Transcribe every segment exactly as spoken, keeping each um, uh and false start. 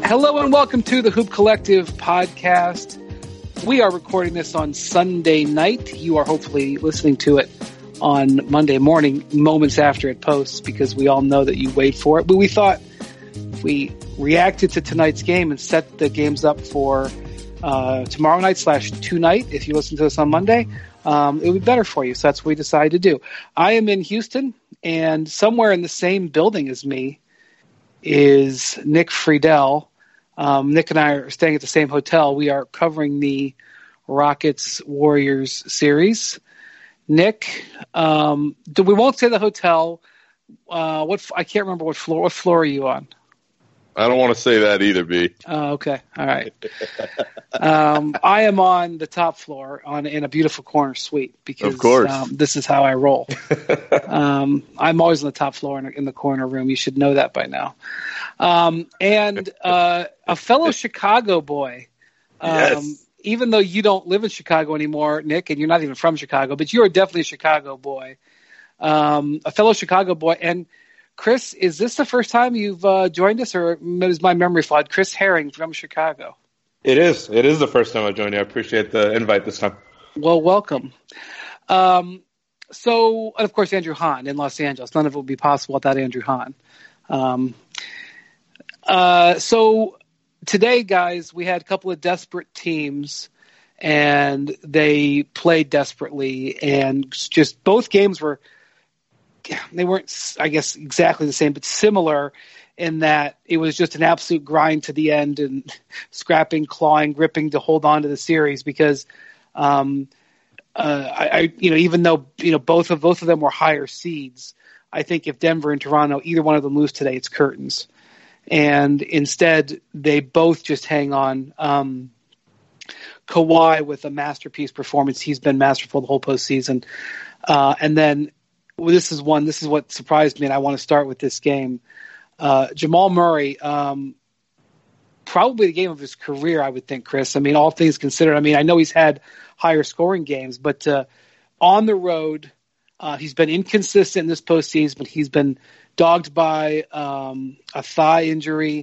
Hello and welcome to the Hoop Collective podcast. We are recording this on Sunday night. You are hopefully listening to it on Monday morning, moments after it posts, because we all know that you wait for it. But we thought if we reacted to tonight's game and set the games up for uh, tomorrow night slash tonight, if you listen to this on Monday, um, it would be better for you. So that's what we decided to do. I am in Houston, and somewhere in the same building as me is Nick Friedel. Um, Nick and I are staying at the same hotel. We are covering the Rockets Warriors series. Nick, um, we won't say the hotel. Uh, what I can't remember what floor. What floor are you on? I don't want to say that either, B. Oh, okay, all right. um, I am on the top floor, on in a beautiful corner suite because of course. Um, this is how I roll. um, I'm always on the top floor in, in the corner room. You should know that by now. Um, and uh, a fellow Chicago boy. Um, yes. Even though you don't live in Chicago anymore, Nick, and you're not even from Chicago, but you are definitely a Chicago boy. Um, a fellow Chicago boy. And Chris, is this the first time you've uh, joined us, or is my memory flawed? Chris Herring from Chicago. It is. It is the first time I've joined you. I appreciate the invite this time. Well, welcome. Um, so, and of course, Andrew Hahn in Los Angeles. None of it would be possible without Andrew Hahn. Um, uh, so today, guys, we had a couple of desperate teams, and they played desperately, and just both games were – they weren't, I guess, exactly the same, but similar in that it was just an absolute grind to the end and scrapping, clawing, gripping to hold on to the series because, um, uh, I, I, you know, even though, you know, both of, both of them were higher seeds, I think if Denver and Toronto, either one of them lose today, it's curtains. And instead they both just hang on. Um, Kawhi with a masterpiece performance. He's been masterful the whole postseason. Uh, and then, Well, this is one. This is what surprised me, and I want to start with this game. Uh, Jamal Murray, um, probably the game of his career, I would think, Chris. I mean, all things considered. I mean, I know he's had higher scoring games, but uh, on the road, uh, he's been inconsistent in this postseason, but he's been dogged by um, a thigh injury.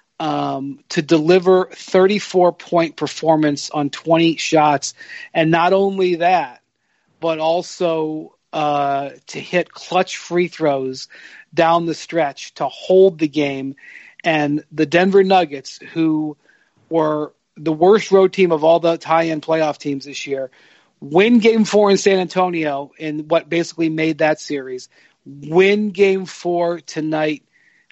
Um, to deliver thirty-four point performance on twenty shots, and not only that, but also Uh, to hit clutch free throws down the stretch to hold the game. And the Denver Nuggets, who were the worst road team of all the tie-in playoff teams this year, win game four in San Antonio in what basically made that series, win game four tonight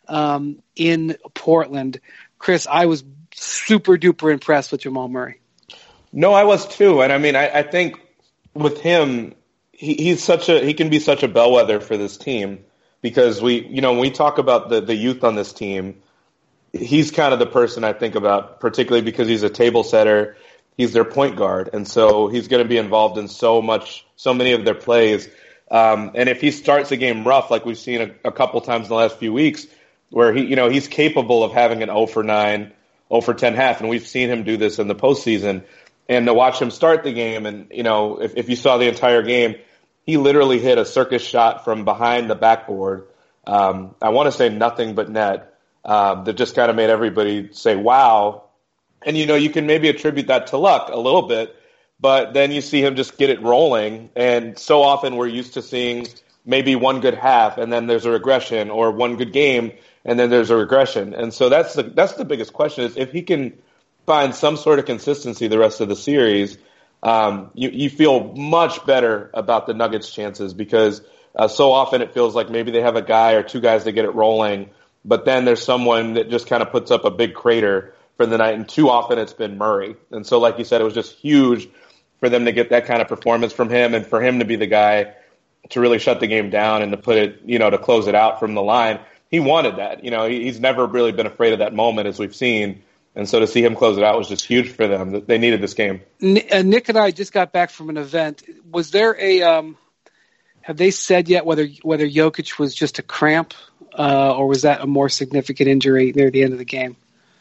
um, in Portland. Chris, I was super duper impressed with Jamal Murray. No, I was too. And I mean, I, I think with him, He, he's such a he can be such a bellwether for this team because we you know when we talk about the, the youth on this team, he's kind of the person I think about, particularly because he's a table setter, he's their point guard, and so he's going to be involved in so much so many of their plays. Um, and if he starts a game rough, like we've seen a, a couple times in the last few weeks, where he you know he's capable of having an zero for nine, zero for ten half, and we've seen him do this in the postseason. And to watch him start the game, and you know if, if you saw the entire game. He literally hit a circus shot from behind the backboard. Um, I want to say nothing but net um, that just kind of made everybody say, wow. And, you know, you can maybe attribute that to luck a little bit, but then you see him just get it rolling. And so often we're used to seeing maybe one good half and then there's a regression, or one good game and then there's a regression. And so that's the, that's the biggest question is if he can find some sort of consistency the rest of the series, Um, you, you feel much better about the Nuggets' chances because uh, so often it feels like maybe they have a guy or two guys that get it rolling, but then there's someone that just kind of puts up a big crater for the night, and too often it's been Murray. And so, like you said, it was just huge for them to get that kind of performance from him and for him to be the guy to really shut the game down and to put it, you know, to close it out from the line. He wanted that. You know, he, he's never really been afraid of that moment, as we've seen. And so to see him close it out was just huge for them. They needed this game. Nick and I just got back from an event. Was there a um, – have they said yet whether whether Jokic was just a cramp uh, or was that a more significant injury near the end of the game?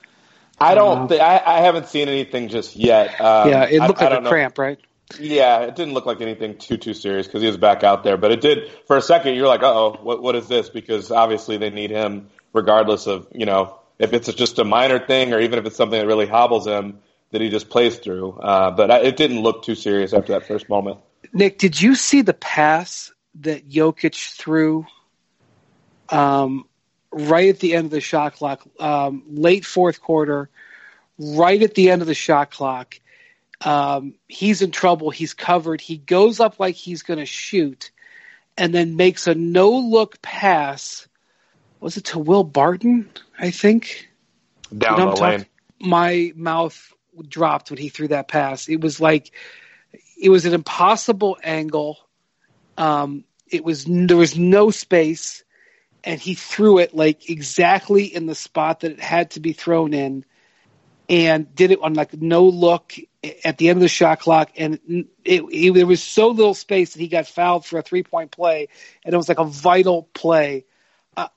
I don't uh, – th- I, I haven't seen anything just yet. Um, yeah, it looked I, like I a cramp, know. Right? Yeah, it didn't look like anything too, too serious because he was back out there. But it did – for a second, you're like, uh-oh, what, what is this? Because obviously they need him regardless of, you know – if it's just a minor thing or even if it's something that really hobbles him, that he just plays through. Uh, but I, it didn't look too serious after that first moment. Nick, did you see the pass that Jokic threw um, right at the end of the shot clock, um, late fourth quarter, right at the end of the shot clock? Um, he's in trouble. He's covered. He goes up like he's going to shoot and then makes a no-look pass. Was it to Will Barton, I think? Down you know the lane. My mouth dropped when he threw that pass. It was like it was an impossible angle. Um, it was there was no space, and he threw it like exactly in the spot that it had to be thrown in, and did it on like no look at the end of the shot clock. And it, it, there was so little space that he got fouled for a three point play, and it was like a vital play. Uh,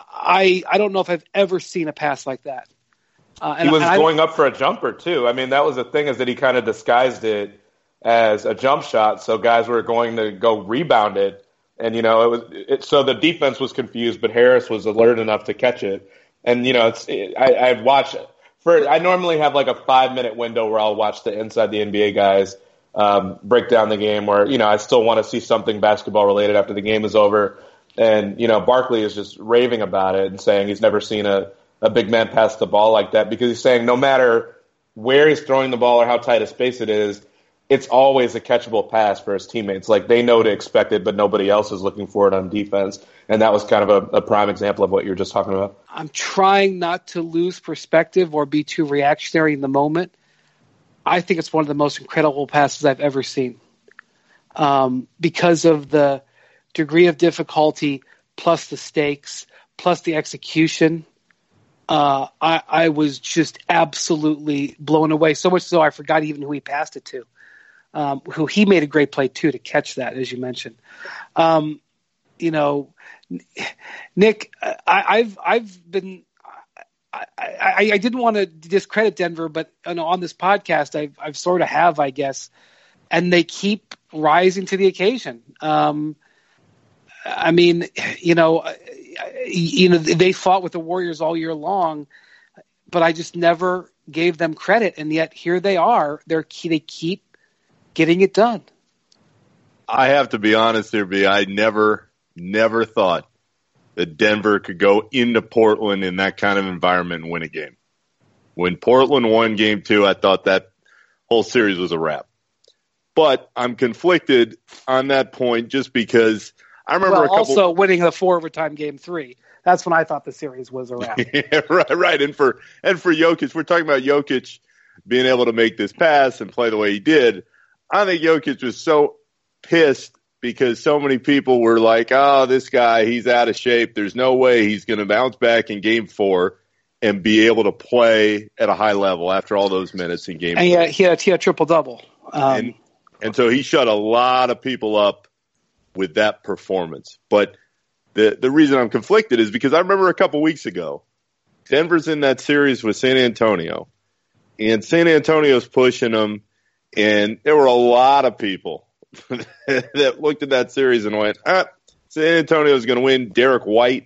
I I don't know if I've ever seen a pass like that. Uh, and, he was and going I, up for a jumper too. I mean, that was the thing, is that he kind of disguised it as a jump shot, so guys were going to go rebound it, and you know it was it, so the defense was confused, but Harris was alert enough to catch it. And you know, it's it, I, I've watched for I normally have like a five minute window where I'll watch the Inside the N B A guys um, break down the game, where you know I still want to see something basketball related after the game is over. And you know, Barkley is just raving about it and saying he's never seen a a big man pass the ball like that, because he's saying no matter where he's throwing the ball or how tight a space it is, it's always a catchable pass for his teammates. Like, they know to expect it, but nobody else is looking for it on defense. And that was kind of a, a prime example of what you were just talking about. I'm trying not to lose perspective or be too reactionary in the moment. I think it's one of the most incredible passes I've ever seen, um, because of the degree of difficulty plus the stakes plus the execution. Uh, I, I was just absolutely blown away, so much so I forgot even who he passed it to. Um, who he made a great play too to catch that, as you mentioned. Um, you know, Nick, I, I've I've been I, I, I didn't want to discredit Denver, but you know, on this podcast, I've I've sort of have, I guess, and they keep rising to the occasion. Um, I mean, you know, you know, they fought with the Warriors all year long, but I just never gave them credit, and yet here they are. They're they keep getting it done. I have to be honest here, B. I never, never thought that Denver could go into Portland in that kind of environment and win a game. When Portland won game two, I thought that whole series was a wrap. But I'm conflicted on that point just because I remember well, a couple. Also winning the four overtime game three. That's when I thought the series was a wrap. yeah, right, right. And for and for Jokic, we're talking about Jokic being able to make this pass and play the way he did. I think Jokic was so pissed because so many people were like, oh, this guy, he's out of shape. There's no way he's going to bounce back in game four and be able to play at a high level after all those minutes in game and four. And he had, he had a triple-double. Um, and, and so he shut a lot of people up with that performance. But the, the reason I'm conflicted is because I remember a couple weeks ago, Denver's in that series with San Antonio, and San Antonio's pushing them. And there were a lot of people that looked at that series and went, ah, San Antonio's going to win. Derek White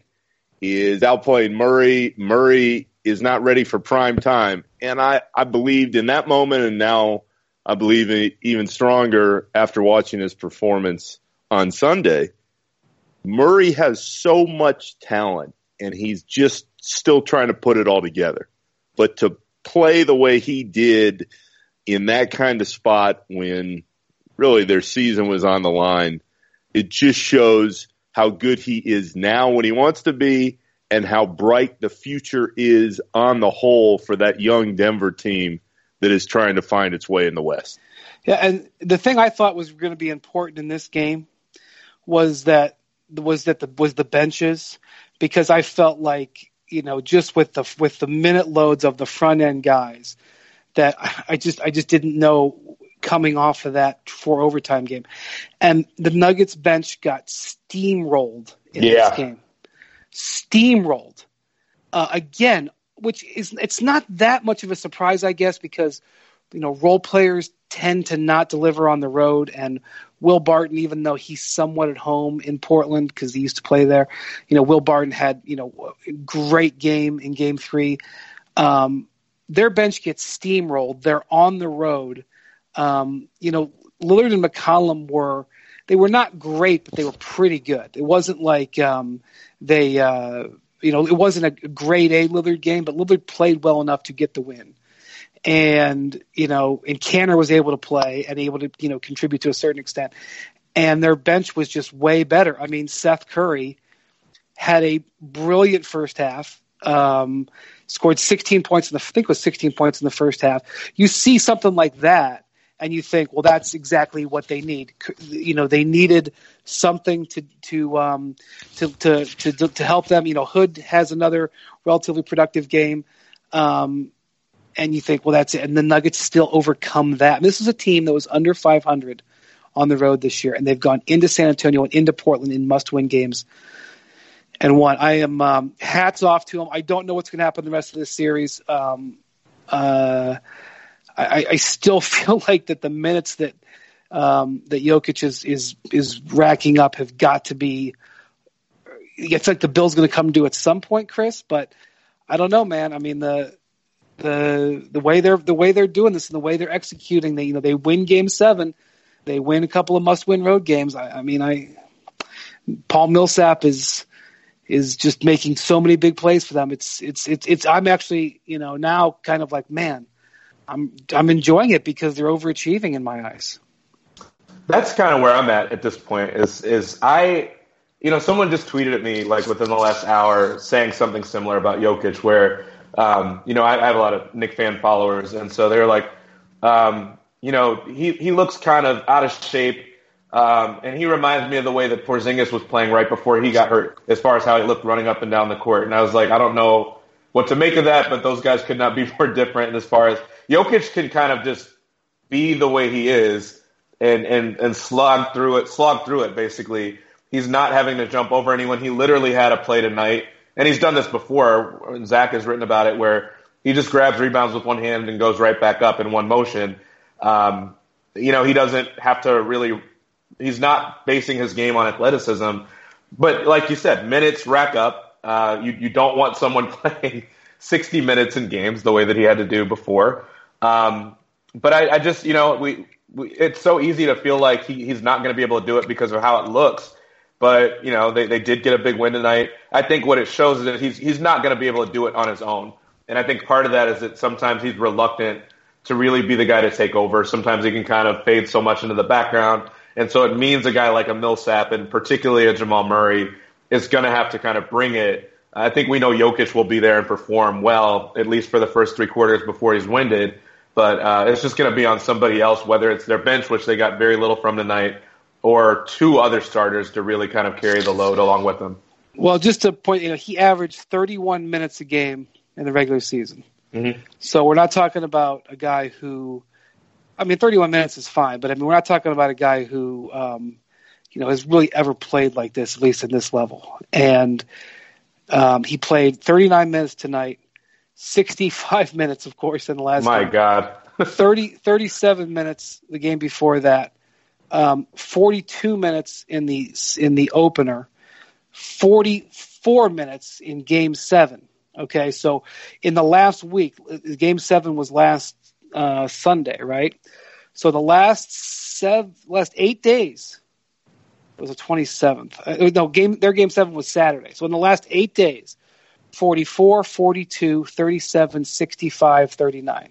is outplaying Murray. Murray is not ready for prime time. And I, I believed in that moment, and now I believe in it even stronger after watching his performance on Sunday. Murray has so much talent, and he's just still trying to put it all together. But to play the way he did in that kind of spot when really their season was on the line, it just shows how good he is now when he wants to be and how bright the future is on the whole for that young Denver team that is trying to find its way in the West. Yeah, and the thing I thought was going to be important in this game was that was that the was the benches, because I felt like, you know, just with the with the minute loads of the front end guys, that I just I just didn't know coming off of that four overtime game. And the Nuggets bench got steamrolled in yeah. this game. Steamrolled. Uh, again, which is it's not that much of a surprise, I guess, because you know, role players tend to not deliver on the road, and Will Barton, even though he's somewhat at home in Portland because he used to play there, you know, Will Barton had, you know, a great game in game three. Um, their bench gets steamrolled. They're on the road. Um, you know, Lillard and McCollum were, they were not great, but they were pretty good. It wasn't like um, they, uh, you know, it wasn't a grade A Lillard game, but Lillard played well enough to get the win. And, you know, and Kanter was able to play and able to, you know, contribute to a certain extent. And their bench was just way better. I mean, Seth Curry had a brilliant first half, um, scored sixteen points in the, I think it was sixteen points in the first half. You see something like that and you think, well, that's exactly what they need. You know, they needed something to, to, um, to, to, to, to help them. You know, Hood has another relatively productive game. Um, And you think, well, that's it. And the Nuggets still overcome that. And this is a team that was under five hundred on the road this year, and they've gone into San Antonio and into Portland in must-win games and won. I am um, hats off to them. I don't know what's going to happen the rest of this series. Um, uh, I, I still feel like that the minutes that um, that Jokic is is is racking up have got to be. It's like the bill's going to come due at some point, Chris. But I don't know, man. I mean the. The the way they're the way they're doing this and the way they're executing, they you know they win game seven, they win a couple of must win road games. I, I mean, I Paul Millsap is is just making so many big plays for them. It's it's it's it's I'm actually you know now kind of like man, I'm I'm enjoying it because they're overachieving in my eyes. That's kind of where I'm at at this point. Is is I you know someone just tweeted at me like within the last hour saying something similar about Jokic where. Um, you know, I, I have a lot of Knick fan followers, and so they're like, um, you know, he, he looks kind of out of shape, um, and he reminds me of the way that Porzingis was playing right before he got hurt, as far as how he looked running up and down the court. And I was like, I don't know what to make of that, but those guys could not be more different. And as far as Jokic can kind of just be the way he is and and and slog through it, slog through it. Basically, he's not having to jump over anyone. He literally had a play tonight. And he's done this before. Zach has written about it where he just grabs rebounds with one hand and goes right back up in one motion. Um, you know, he doesn't have to really – he's not basing his game on athleticism. But like you said, minutes rack up. Uh, you, you don't want someone playing sixty minutes in games the way that he had to do before. Um, but I, I just – you know, we, we it's so easy to feel like he, he's not going to be able to do it because of how it looks. But, you know, they, they did get a big win tonight. I think what it shows is that he's he's not going to be able to do it on his own. And I think part of that is that sometimes he's reluctant to really be the guy to take over. Sometimes he can kind of fade so much into the background. And so it means a guy like a Millsap and particularly a Jamal Murray is going to have to kind of bring it. I think we know Jokic will be there and perform well, at least for the first three quarters before he's winded. But uh, it's just going to be on somebody else, whether it's their bench, which they got very little from tonight, or two other starters to really kind of carry the load along with them. Well, just to point, you know, he averaged thirty-one minutes a game in the regular season. Mm-hmm. So we're not talking about a guy who, I mean, thirty-one minutes is fine, but I mean, we're not talking about a guy who, um, you know, has really ever played like this, at least in this level. And um, he played thirty-nine minutes tonight, sixty-five minutes, of course, in the last My game. God. thirty, thirty-seven minutes the game before that. Um, forty-two minutes in the in the opener, forty-four minutes in Game Seven. Okay, so in the last week, Game Seven was last uh, Sunday, right? So the last seven, last eight days was the twenty-seventh. Uh, no, game their Game Seven was Saturday. So in the last eight days, forty-four, forty-two, thirty-seven, sixty-five, thirty-nine.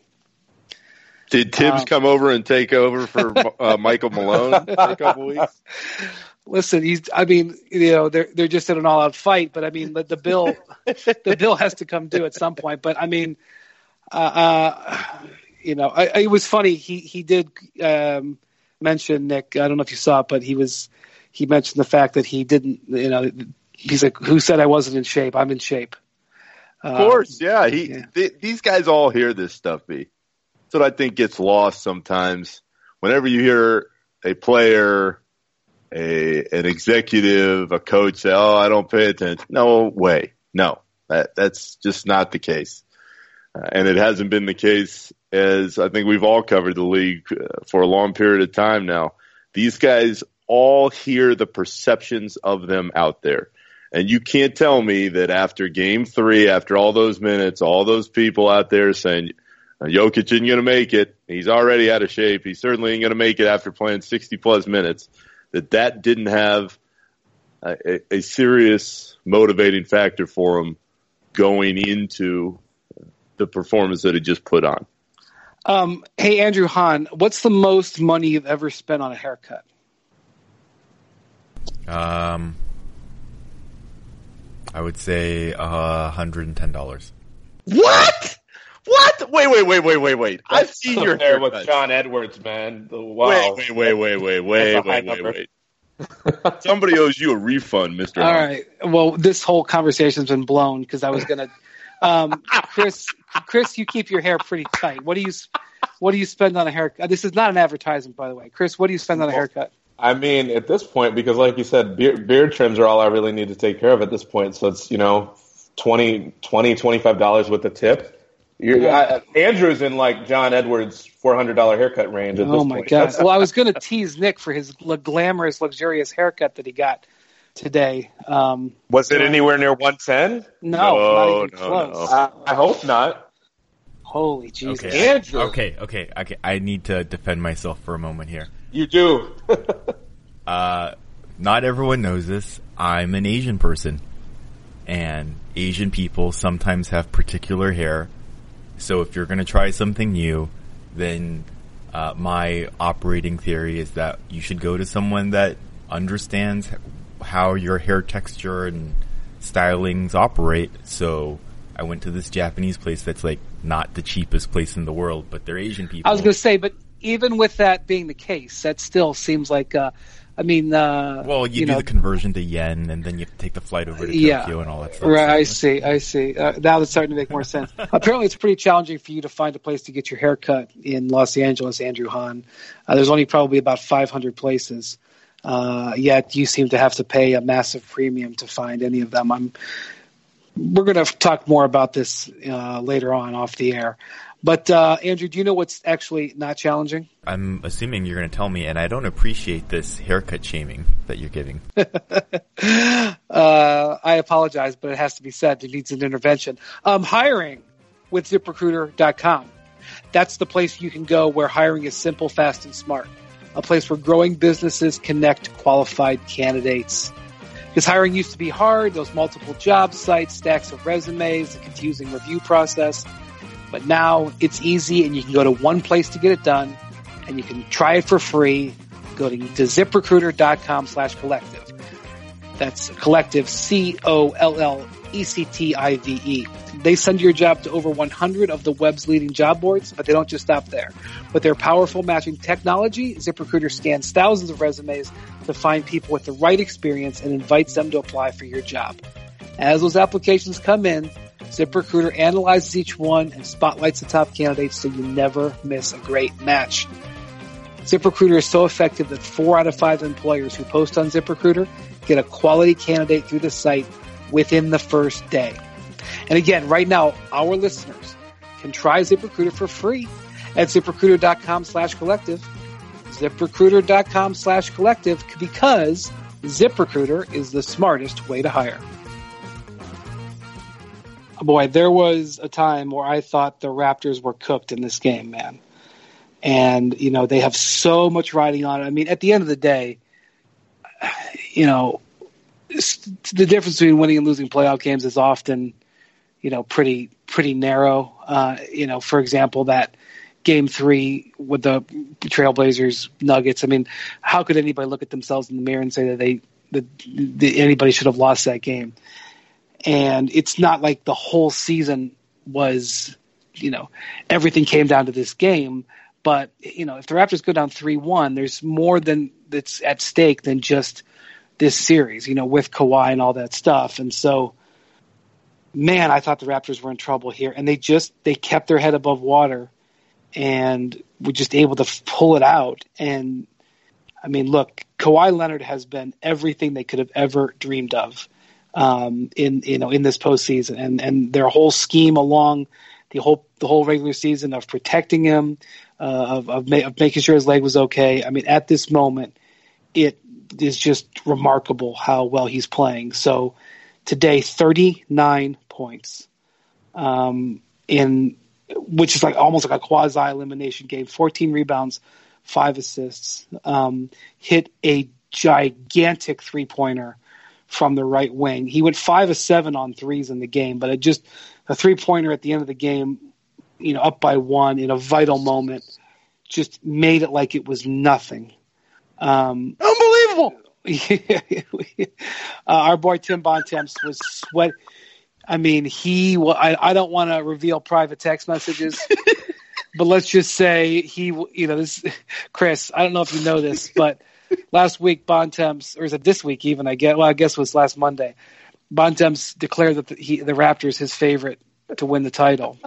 Did Tibbs um, come over and take over for uh, Michael Malone for a couple weeks? Listen, he's. I mean, you know, they're they're just in an all-out fight. But I mean, the, the bill, the bill has to come due at some point. But I mean, uh, uh, you know, I, I, it was funny. He he did um, mention Nick. I don't know if you saw it, but he was he mentioned the fact that he didn't. You know, he's like, "Who said I wasn't in shape? I'm in shape." Of course, uh, yeah. He yeah. Th- these guys all hear this stuff, B. That's what I think gets lost sometimes. Whenever you hear a player, a an executive, a coach say, "Oh, I don't pay attention." No way. No, that that's just not the case. uh, and it hasn't been the case, as I think we've all covered the league uh, for a long period of time now. These guys all hear the perceptions of them out there. And you can't tell me that after game three, after all those minutes, all those people out there saying, Jokic isn't going to make it, he's already out of shape, he certainly ain't going to make it after playing sixty-plus minutes, that that didn't have a, a serious motivating factor for him going into the performance that he just put on. Um, hey, Andrew Hahn, what's the most money you've ever spent on a haircut? Um, I would say uh, one hundred ten dollars. What? What? Wait, wait, wait, wait, wait, wait. I've seen your hair haircut with John Edwards, man. The, wow. Wait, wait, wait, wait, wait, wait, wait, wait, wait. Somebody owes you a refund, Mister All Hahn. right. Well, this whole conversation's been blown because I was gonna. Um, Chris, Chris, you keep your hair pretty tight. What do you, what do you spend on a haircut? This is not an advertisement, by the way. Chris, what do you spend on a haircut? I mean, at this point, because like you said, beard, beard trims are all I really need to take care of at this point. So it's, you know, twenty, twenty, twenty-five dollars with the tip. You're, I, Andrew's in like John Edwards' four hundred dollars haircut range at oh this my point. God. Well, I was going to tease Nick for his l- glamorous, luxurious haircut that he got today. Um, Was it anywhere near one ten? no, No, not even no, close. no. I, I hope not. Holy Jesus. Okay, Andrew. okay, okay, okay. I need to defend myself for a moment here. You do. Uh, not everyone knows this. I'm an Asian person, and Asian people sometimes have particular hair. So if you're going to try something new, then uh, my operating theory is that you should go to someone that understands how your hair texture and stylings operate. So I went to this Japanese place that's like not the cheapest place in the world, but they're Asian people. I was going to say, but even with that being the case, that still seems like, uh, I mean, uh, well, you, you do know, the conversion to yen, and then you have to take the flight over to Yeah. Tokyo and all that stuff. right. I So- see. I see. Uh, now it's starting to make more sense. Apparently, it's pretty challenging for you to find a place to get your hair cut in Los Angeles, Andrew Hahn. Uh, there's only probably about five hundred places. Uh, yet you seem to have to pay a massive premium to find any of them. I'm, we're going to talk more about this uh, later on off the air. But, uh, Andrew, do you know what's actually not challenging? I'm assuming you're going to tell me, and I don't appreciate this haircut shaming that you're giving. uh, I apologize, but it has to be said. It needs an intervention. Um, hiring with ZipRecruiter dot com. That's the place you can go where hiring is simple, fast, and smart. A place where growing businesses connect qualified candidates. Because hiring used to be hard, those multiple job sites, stacks of resumes, a confusing review process. But now it's easy, and you can go to one place to get it done, and you can try it for free. Go to, to ZipRecruiter.com slash collective. That's collective, C O L L E C T I V E. They send your job to over one hundred of the web's leading job boards, but they don't just stop there. With their powerful matching technology, ZipRecruiter scans thousands of resumes to find people with the right experience and invites them to apply for your job. As those applications come in, ZipRecruiter analyzes each one and spotlights the top candidates so you never miss a great match. ZipRecruiter is so effective that four out of five employers who post on ZipRecruiter get a quality candidate through the site within the first day. And again, right now, our listeners can try ZipRecruiter for free at ZipRecruiter.com slash collective. ZipRecruiter.com slash collective because ZipRecruiter is the smartest way to hire. Boy, there was a time where I thought the Raptors were cooked in this game, man. And, you know, they have so much riding on it. I mean, at the end of the day, you know, the difference between winning and losing playoff games is often, you know, pretty, pretty narrow. Uh, you know, for example, that game three with the Trailblazers Nuggets. I mean, how could anybody look at themselves in the mirror and say that they, that, that anybody should have lost that game? And it's not like the whole season was, you know, everything came down to this game. But, you know, if the Raptors go down three one, there's more than that's at stake than just this series, you know, with Kawhi and all that stuff. And so, man, I thought the Raptors were in trouble here. And they just, they kept their head above water and were just able to pull it out. And, I mean, look, Kawhi Leonard has been everything they could have ever dreamed of um, in, you know, in this postseason. And, and their whole scheme along the whole the whole regular season of protecting him, uh, of of, ma- of making sure his leg was okay. I mean, at this moment, it is just remarkable how well he's playing. So today, thirty-nine points, um, in which is like almost like a quasi elimination game. fourteen rebounds, five assists. Um, hit a gigantic three pointer from the right wing. He went five of seven on threes in the game, but it just a three pointer at the end of the game, you know, up by one in a vital moment, just made it like it was nothing. Um, Unbelievable. uh, our boy Tim Bontemps was sweat. I mean, he. Well, I, I don't want to reveal private text messages, but let's just say he. You know, this Chris. I don't know if you know this, but last week Bontemps, or is it this week even? I guess. Well, I guess it was last Monday. Bontemps declared that the, he, the Raptors his favorite to win the title,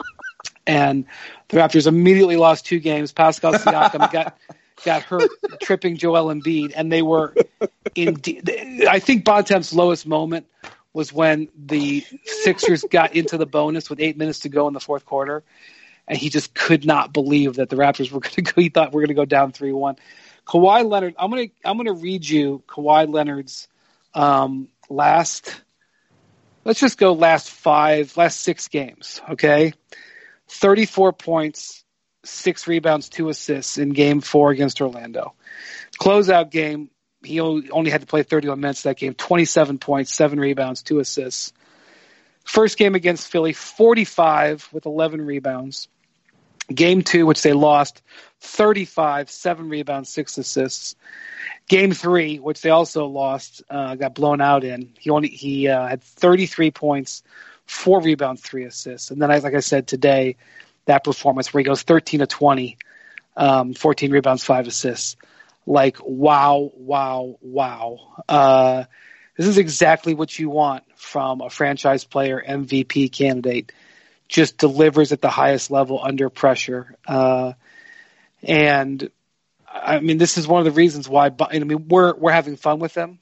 and the Raptors immediately lost two games. Pascal Siakam got. got hurt tripping Joel Embiid, and they were in. I think Bontemps' lowest moment was when the Sixers got into the bonus with eight minutes to go in the fourth quarter, and he just could not believe that the Raptors were going to go. He thought we we're going to go down three one. Kawhi Leonard. I'm going to I'm going to read you Kawhi Leonard's um, last. Let's just go last five, last six games. Okay, thirty-four points. Six rebounds, two assists in game four against Orlando. Closeout game, he only had to play thirty-one minutes that game, twenty-seven points, seven rebounds, two assists. First game against Philly, forty-five with eleven rebounds. Game two, which they lost, thirty-five, seven rebounds, six assists. Game three, which they also lost, uh, got blown out in. He only he uh, had thirty-three points, four rebounds, three assists. And then, like I said today, that performance where he goes thirteen to twenty, um, fourteen rebounds, five assists. Like, wow, wow, wow. Uh, this is exactly what you want from a franchise player, M V P candidate. Just delivers at the highest level under pressure. Uh, and, I mean, this is one of the reasons why – I mean, we're we're having fun with him.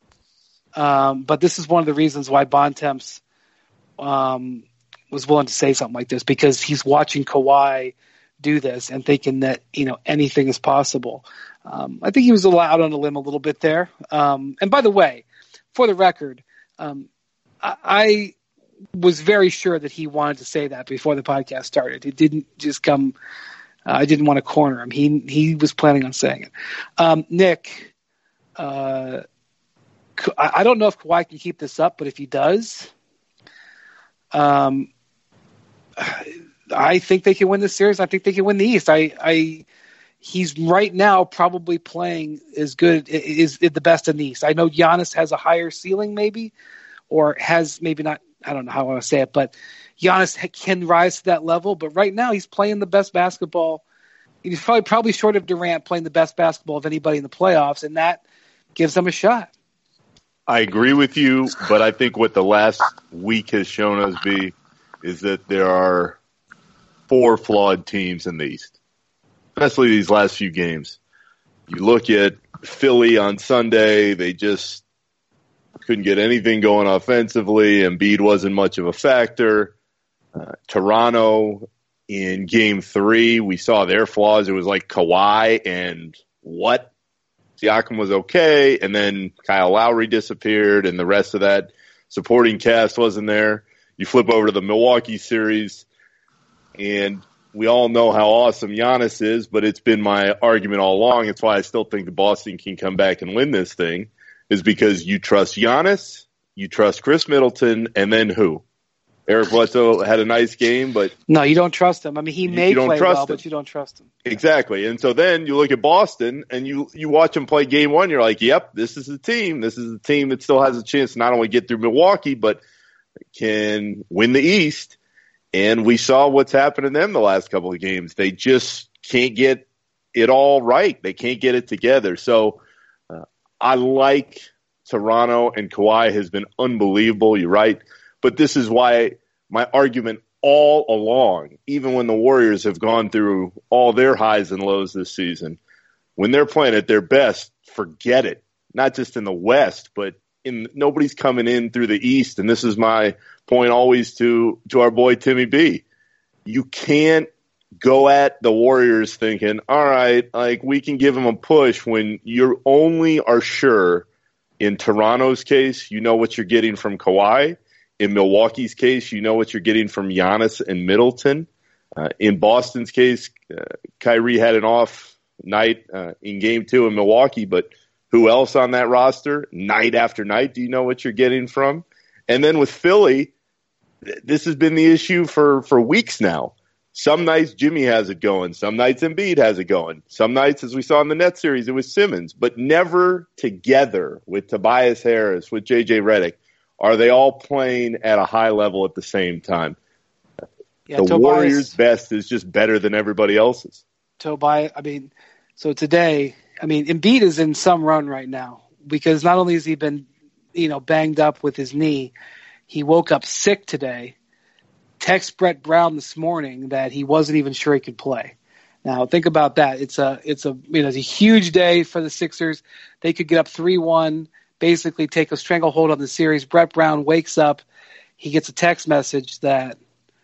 Um, but this is one of the reasons why Bontemps um, – was willing to say something like this, because he's watching Kawhi do this and thinking that, you know, anything is possible. Um, I think he was allowed on a limb a little bit there. Um, and by the way, for the record, um, I, I was very sure that he wanted to say that before the podcast started. It didn't just come. Uh, I didn't want to corner him. He he was planning on saying it. Um, Nick, uh, I, I don't know if Kawhi can keep this up, but if he does, um. I think they can win this series. I think they can win the East. I, I, he's right now probably playing as good, is, is the best in the East. I know Giannis has a higher ceiling, maybe, or has maybe not. I don't know how I want to say it, but Giannis can rise to that level. But right now, he's playing the best basketball. He's probably probably short of Durant playing the best basketball of anybody in the playoffs, and that gives them a shot. I agree with you, but I think what the last week has shown us, B, is that there are four flawed teams in the East, especially these last few games. You look at Philly on Sunday, they just couldn't get anything going offensively. Embiid wasn't much of a factor. Uh, Toronto in game three, we saw their flaws. It was like Kawhi and what? Siakam was okay, and then Kyle Lowry disappeared, and the rest of that supporting cast wasn't there. You flip over to the Milwaukee series, and we all know how awesome Giannis is, but it's been my argument all along. It's why I still think the Boston can come back and win this thing, is because you trust Giannis, you trust Chris Middleton, and then who? Eric Bledsoe had a nice game, but no, you don't trust him. I mean, he may you don't play trust well, him. but you don't trust him. Exactly. And so then you look at Boston and you, you watch them play game one. You're like, yep, this is the team. This is the team that still has a chance to not only get through Milwaukee, but can win the East. And we saw what's happened to them the last couple of games. They just can't get it all right. They can't get it together. So uh, I like Toronto, and Kawhi has been unbelievable. You're right. But this is why my argument all along, even when the Warriors have gone through all their highs and lows this season, when they're playing at their best, forget it. Not just in the West, but in nobody's coming in through the East. And this is my point always to, to our boy Timmy B. you can't go at the Warriors thinking, all right, like we can give them a push when you only are sure in Toronto's case, you know what you're getting from Kawhi. In Milwaukee's case, you know what you're getting from Giannis and Middleton. Uh, in Boston's case, uh, Kyrie had an off night uh, in game two in Milwaukee, but who else on that roster? Night after night, do you know what you're getting from? And then with Philly, th- this has been the issue for, for weeks now. Some nights Jimmy has it going. Some nights Embiid has it going. Some nights, as we saw in the Nets series, it was Simmons. But never together with Tobias Harris, with J J Redick, are they all playing at a high level at the same time. Yeah, the Tobias, Warriors' best is just better than everybody else's. Tobias, I mean, so today, I mean, Embiid is in some run right now because not only has he been, you know, banged up with his knee, he woke up sick today. Text Brett Brown this morning that he wasn't even sure he could play. Now think about that. It's a it's a you know it's a huge day for the Sixers. They could get up three one, basically take a stranglehold on the series. Brett Brown wakes up, he gets a text message that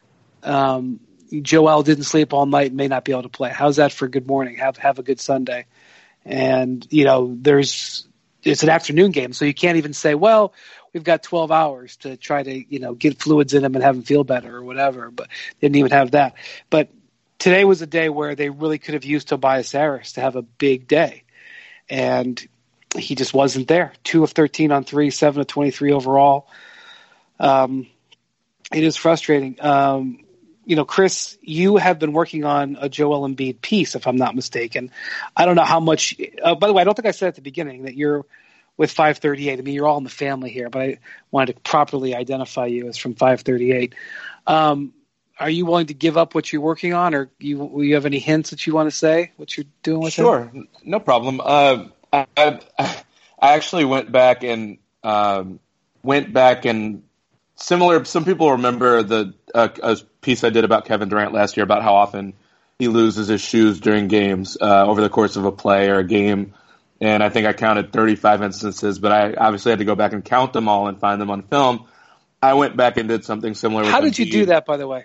um, Joel didn't sleep all night and may not be able to play. How's that for good morning? Have have a good Sunday. And you know there's it's an afternoon game, so you can't even say, well, we've got twelve hours to try to, you know, get fluids in him and have him feel better or whatever, but they didn't even have that. But today was a day where they really could have used Tobias Harris to have a big day. And he just wasn't there. two of thirteen on three, seven of twenty-three overall. Um, it is frustrating. Um, you know, Chris, you have been working on a Joel Embiid piece, if I'm not mistaken. I don't know how much uh, – by the way, I don't think I said at the beginning that you're – with five thirty-eight. I mean, you're all in the family here, but I wanted to properly identify you as from five thirty-eight. Um, are you willing to give up what you're working on, or you you have any hints that you want to say, what you're doing with sure. it? Sure, no problem. Uh, I, I actually went back and um, went back and similar. Some people remember the uh, a piece I did about Kevin Durant last year about how often he loses his shoes during games uh, over the course of a play or a game. And I think I counted thirty-five instances, but I obviously had to go back and count them all and find them on film. I went back and did something similar with How did Embiid. you do that, by the way?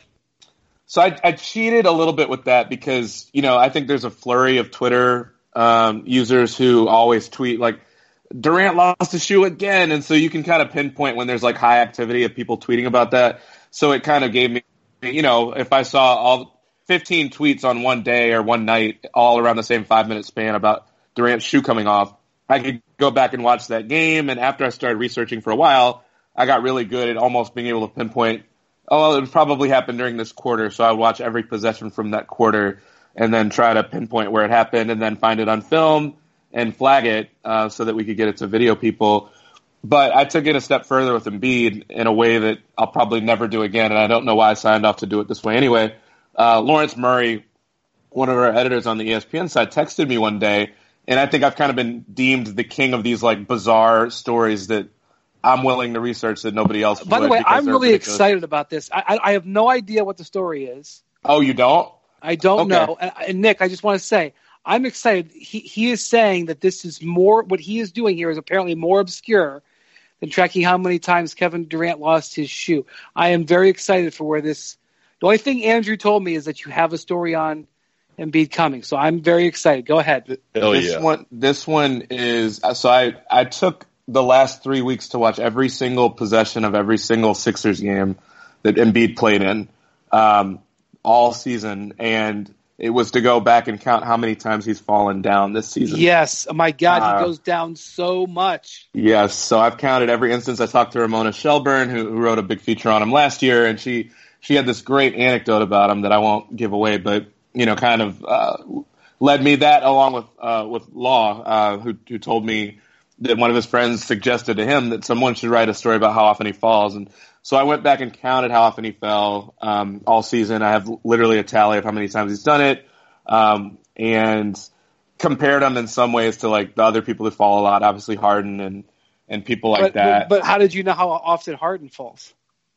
So I, I cheated a little bit with that because, you know, I think there's a flurry of Twitter um, users who always tweet, like, Durant lost his shoe again. And so you can kind of pinpoint when there's, like, high activity of people tweeting about that. So it kind of gave me, you know, if I saw all fifteen tweets on one day or one night all around the same five-minute span about Durant's shoe coming off, I could go back and watch that game. And after I started researching for a while, I got really good at almost being able to pinpoint, oh, well, it would probably happen during this quarter. So I would watch every possession from that quarter and then try to pinpoint where it happened and then find it on film and flag it uh, so that we could get it to video people. But I took it a step further with Embiid in a way that I'll probably never do again. And I don't know why I signed off to do it this way anyway. Uh, Lawrence Murray, one of our editors on the E S P N side, texted me one day. And I think I've kind of been deemed the king of these like bizarre stories that I'm willing to research that nobody else would. By the way, I'm really ridiculous. excited about this. I, I have no idea what the story is. Oh, you don't? I don't okay. know. And, and Nick, I just want to say, I'm excited. He he is saying that this is more, what he is doing here is apparently more obscure than tracking how many times Kevin Durant lost his shoe. I am very excited for where this, the only thing Andrew told me is that you have a story on Embiid coming. So I'm very excited. Go ahead. Hell this yeah. one, this one is, so I, I took the last three weeks to watch every single possession of every single Sixers game that Embiid played in, um, all season. And it was to go back and count how many times he's fallen down this season. Yes. Oh my God. Uh, he goes down so much. Yes. So I've counted every instance. I talked to Ramona Shelburne, who, who wrote a big feature on him last year. And she, she had this great anecdote about him that I won't give away, but you know, kind of uh, led me that along with uh, with Law, uh, who who told me that one of his friends suggested to him that someone should write a story about how often he falls. And so I went back and counted how often he fell um, all season. I have literally a tally of how many times he's done it, um, and compared him in some ways to like the other people that fall a lot, obviously Harden and and people like but, that. But how did you know how often Harden falls?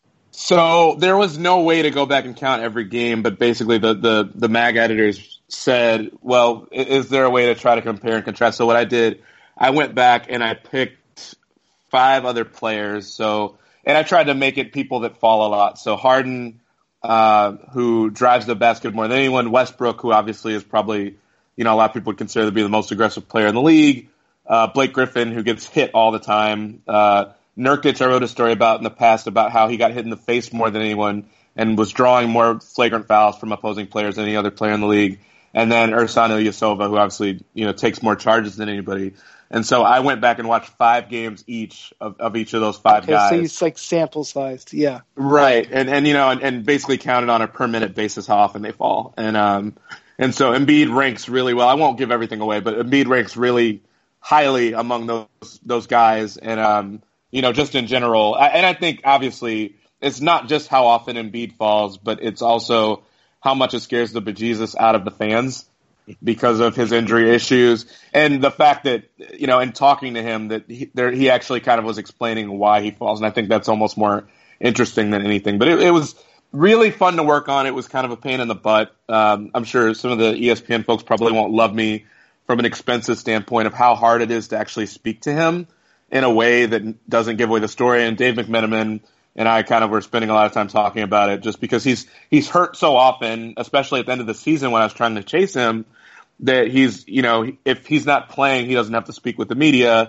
So there was no way to go back and count every game, but basically the, the, the mag editors said, well, is there a way to try to compare and contrast? So what I did, I went back and I picked five other players. So, and I tried to make it people that fall a lot. So Harden, uh, who drives the basket more than anyone. Westbrook, who obviously is probably, you know, a lot of people would consider to be the most aggressive player in the league. Uh, Blake Griffin, who gets hit all the time. Uh, Nurkic, I wrote a story about in the past about how he got hit in the face more than anyone and was drawing more flagrant fouls from opposing players than any other player in the league. And then Ersan Ilyasova, who obviously, you know, takes more charges than anybody. And so I went back and watched five games each of, of each of those five okay, guys. So it's like sample sized, yeah. Right. And, and you know, and, and basically counted on a per minute basis how often they fall. And um and so Embiid ranks really well. I won't give everything away, but Embiid ranks really highly among those those guys. And um, you know, just in general. I, and I think obviously it's not just how often Embiid falls, but it's also how much it scares the bejesus out of the fans because of his injury issues and the fact that, you know, in talking to him that he, there, he actually kind of was explaining why he falls. And I think that's almost more interesting than anything, but it, it was really fun to work on. It was kind of a pain in the butt. Um, I'm sure some of the E S P N folks probably won't love me from an expensive standpoint of how hard it is to actually speak to him in a way that doesn't give away the story. And Dave McMenamin and I kind of were spending a lot of time talking about it just because he's he's hurt so often, especially at the end of the season when I was trying to chase him, that he's, you know, if he's not playing, he doesn't have to speak with the media.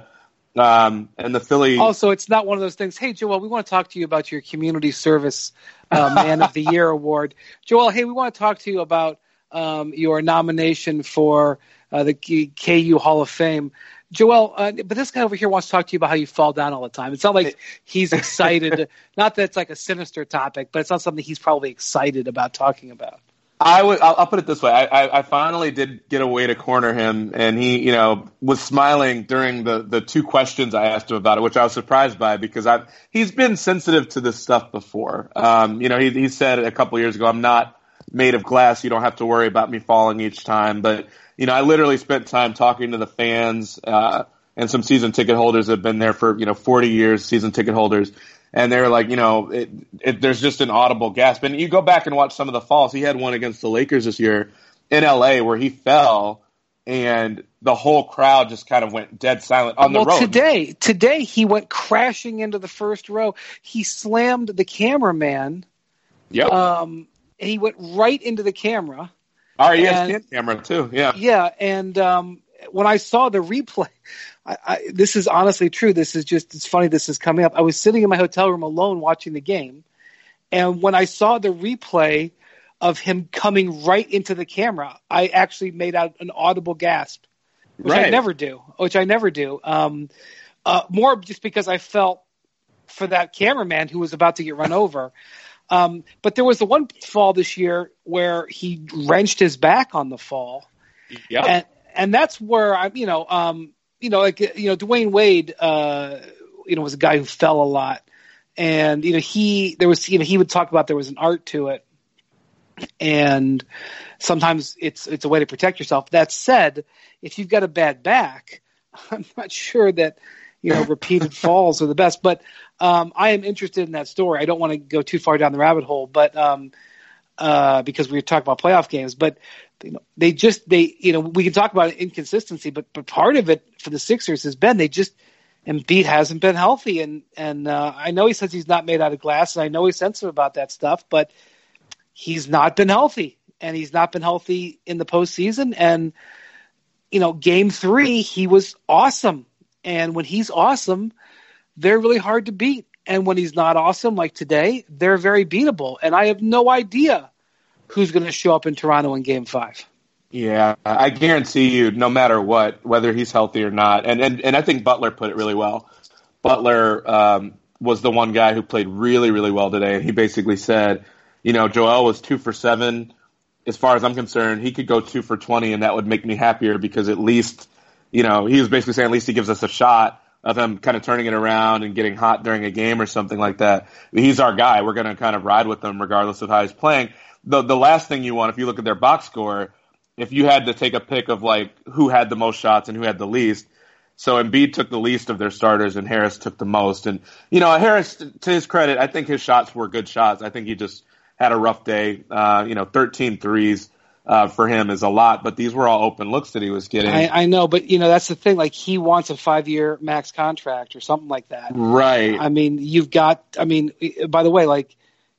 Um, and the Philly. Also, it's not one of those things. Hey, Joel, we want to talk to you about your community service uh, Man of the Year award. Joel, hey, we want to talk to you about um, your nomination for uh, the K U Hall of Fame. Joel, uh, but this guy over here wants to talk to you about how you fall down all the time. It's not like he's excited. Not that it's like a sinister topic, but it's not something he's probably excited about talking about. I would. I'll, I'll put it this way. I, I, I finally did get a way to corner him, and he, you know, was smiling during the, the two questions I asked him about it, which I was surprised by because I he's been sensitive to this stuff before. Um, you know, he he said a couple years ago, "I'm not made of glass. You don't have to worry about me falling each time." But you know, I literally spent time talking to the fans uh, and some season ticket holders that have been there for you know forty years, season ticket holders. And they were like, you know, it, it, there's just an audible gasp. And you go back and watch some of the falls. He had one against the Lakers this year in L A where he fell, and the whole crowd just kind of went dead silent on the well, road. Today, today he went crashing into the first row. He slammed the cameraman. Yep. Um, and he went right into the camera. Our E S P N camera, too. Yeah. Yeah. And um, when I saw the replay, I, I, this is honestly true. This is just, it's funny this is coming up. I was sitting in my hotel room alone watching the game. And when I saw the replay of him coming right into the camera, I actually made out an audible gasp, which right. I never do, which I never do. Um, uh, more just because I felt for that cameraman who was about to get run over. Um, but there was the one fall this year where he wrenched his back on the fall. Yeah. And, and that's where I, you know, um, you know, like, you know, Dwayne Wade, uh, you know, was a guy who fell a lot, and, you know, he, there was, you know, he would talk about there was an art to it, and sometimes it's, it's a way to protect yourself. That said, if you've got a bad back, I'm not sure that, you know, repeated falls are the best, but, um, I am interested in that story. I don't want to go too far down the rabbit hole, but, um, uh, because we were talking about playoff games, but, you know, they just, they, you know, we can talk about inconsistency, but, but part of it for the Sixers has been they just, Embiid hasn't been healthy. And, and, uh, I know he says he's not made out of glass, and I know he's sensitive about that stuff, but he's not been healthy, and he's not been healthy in the postseason. And, you know, game three, he was awesome. And when he's awesome, they're really hard to beat. And when he's not awesome, like today, they're very beatable. And I have no idea who's going to show up in Toronto in game five. Yeah, I guarantee you, no matter what, whether he's healthy or not, and, and, and I think Butler put it really well. Butler um, was the one guy who played really, really well today, and he basically said, you know, Joel was two for seven. As far as I'm concerned, he could go two for twenty, and that would make me happier because at least, you know, he was basically saying at least he gives us a shot of him kind of turning it around and getting hot during a game or something like that. He's our guy. We're going to kind of ride with him regardless of how he's playing. The the last thing you want, if you look at their box score, if you had to take a pick of like who had the most shots and who had the least, so Embiid took the least of their starters and Harris took the most. And, you know, Harris, to his credit, I think his shots were good shots. I think he just had a rough day. Uh, you know, thirteen threes uh, for him is a lot, but these were all open looks that he was getting. I, I know, but, you know, that's the thing. Like, he wants a five-year max contract or something like that. Right. I mean, you've got – I mean, by the way, like,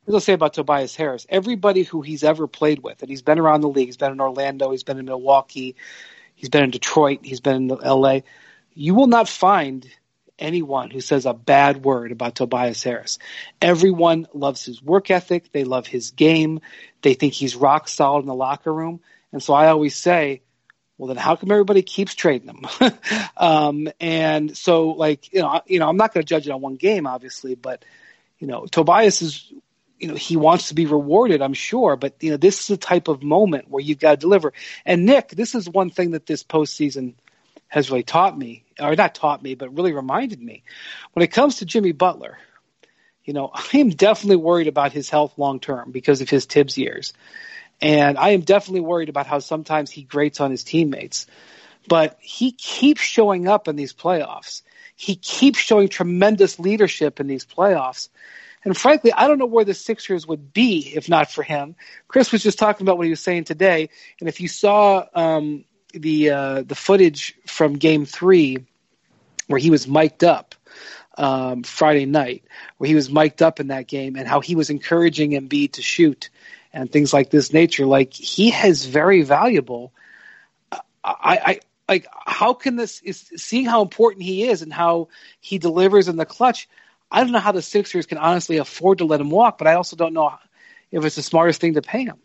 as I'll say about Tobias Harris, everybody who he's ever played with, and he's been around the league, he's been in Orlando, he's been in Milwaukee, he's been in Detroit, he's been in L A, you will not find anyone who says a bad word about Tobias Harris. Everyone loves his work ethic. They love his game. They think he's rock solid in the locker room. And so I always say, well, then how come everybody keeps trading him? um, and so, like, you know, you know, I'm not going to judge it on one game, obviously, but, you know, Tobias is, you know, he wants to be rewarded, I'm sure, but, you know, this is the type of moment where you've got to deliver. And Nick, this is one thing that this postseason has really taught me, or not taught me, but really reminded me. When it comes to Jimmy Butler, you know, I am definitely worried about his health long term because of his Tibbs years. And I am definitely worried about how sometimes he grates on his teammates. But he keeps showing up in these playoffs. He keeps showing tremendous leadership in these playoffs. And frankly, I don't know where the Sixers would be if not for him. Chris was just talking about what he was saying today. And if you saw um, the uh, the footage from Game Three, where he was mic'd up um, Friday night, where he was mic'd up in that game, and how he was encouraging Embiid to shoot and things like this nature, like he is very valuable. I, I like how can this is seeing how important he is and how he delivers in the clutch. I don't know how the Sixers can honestly afford to let him walk, but I also don't know if it's the smartest thing to pay him.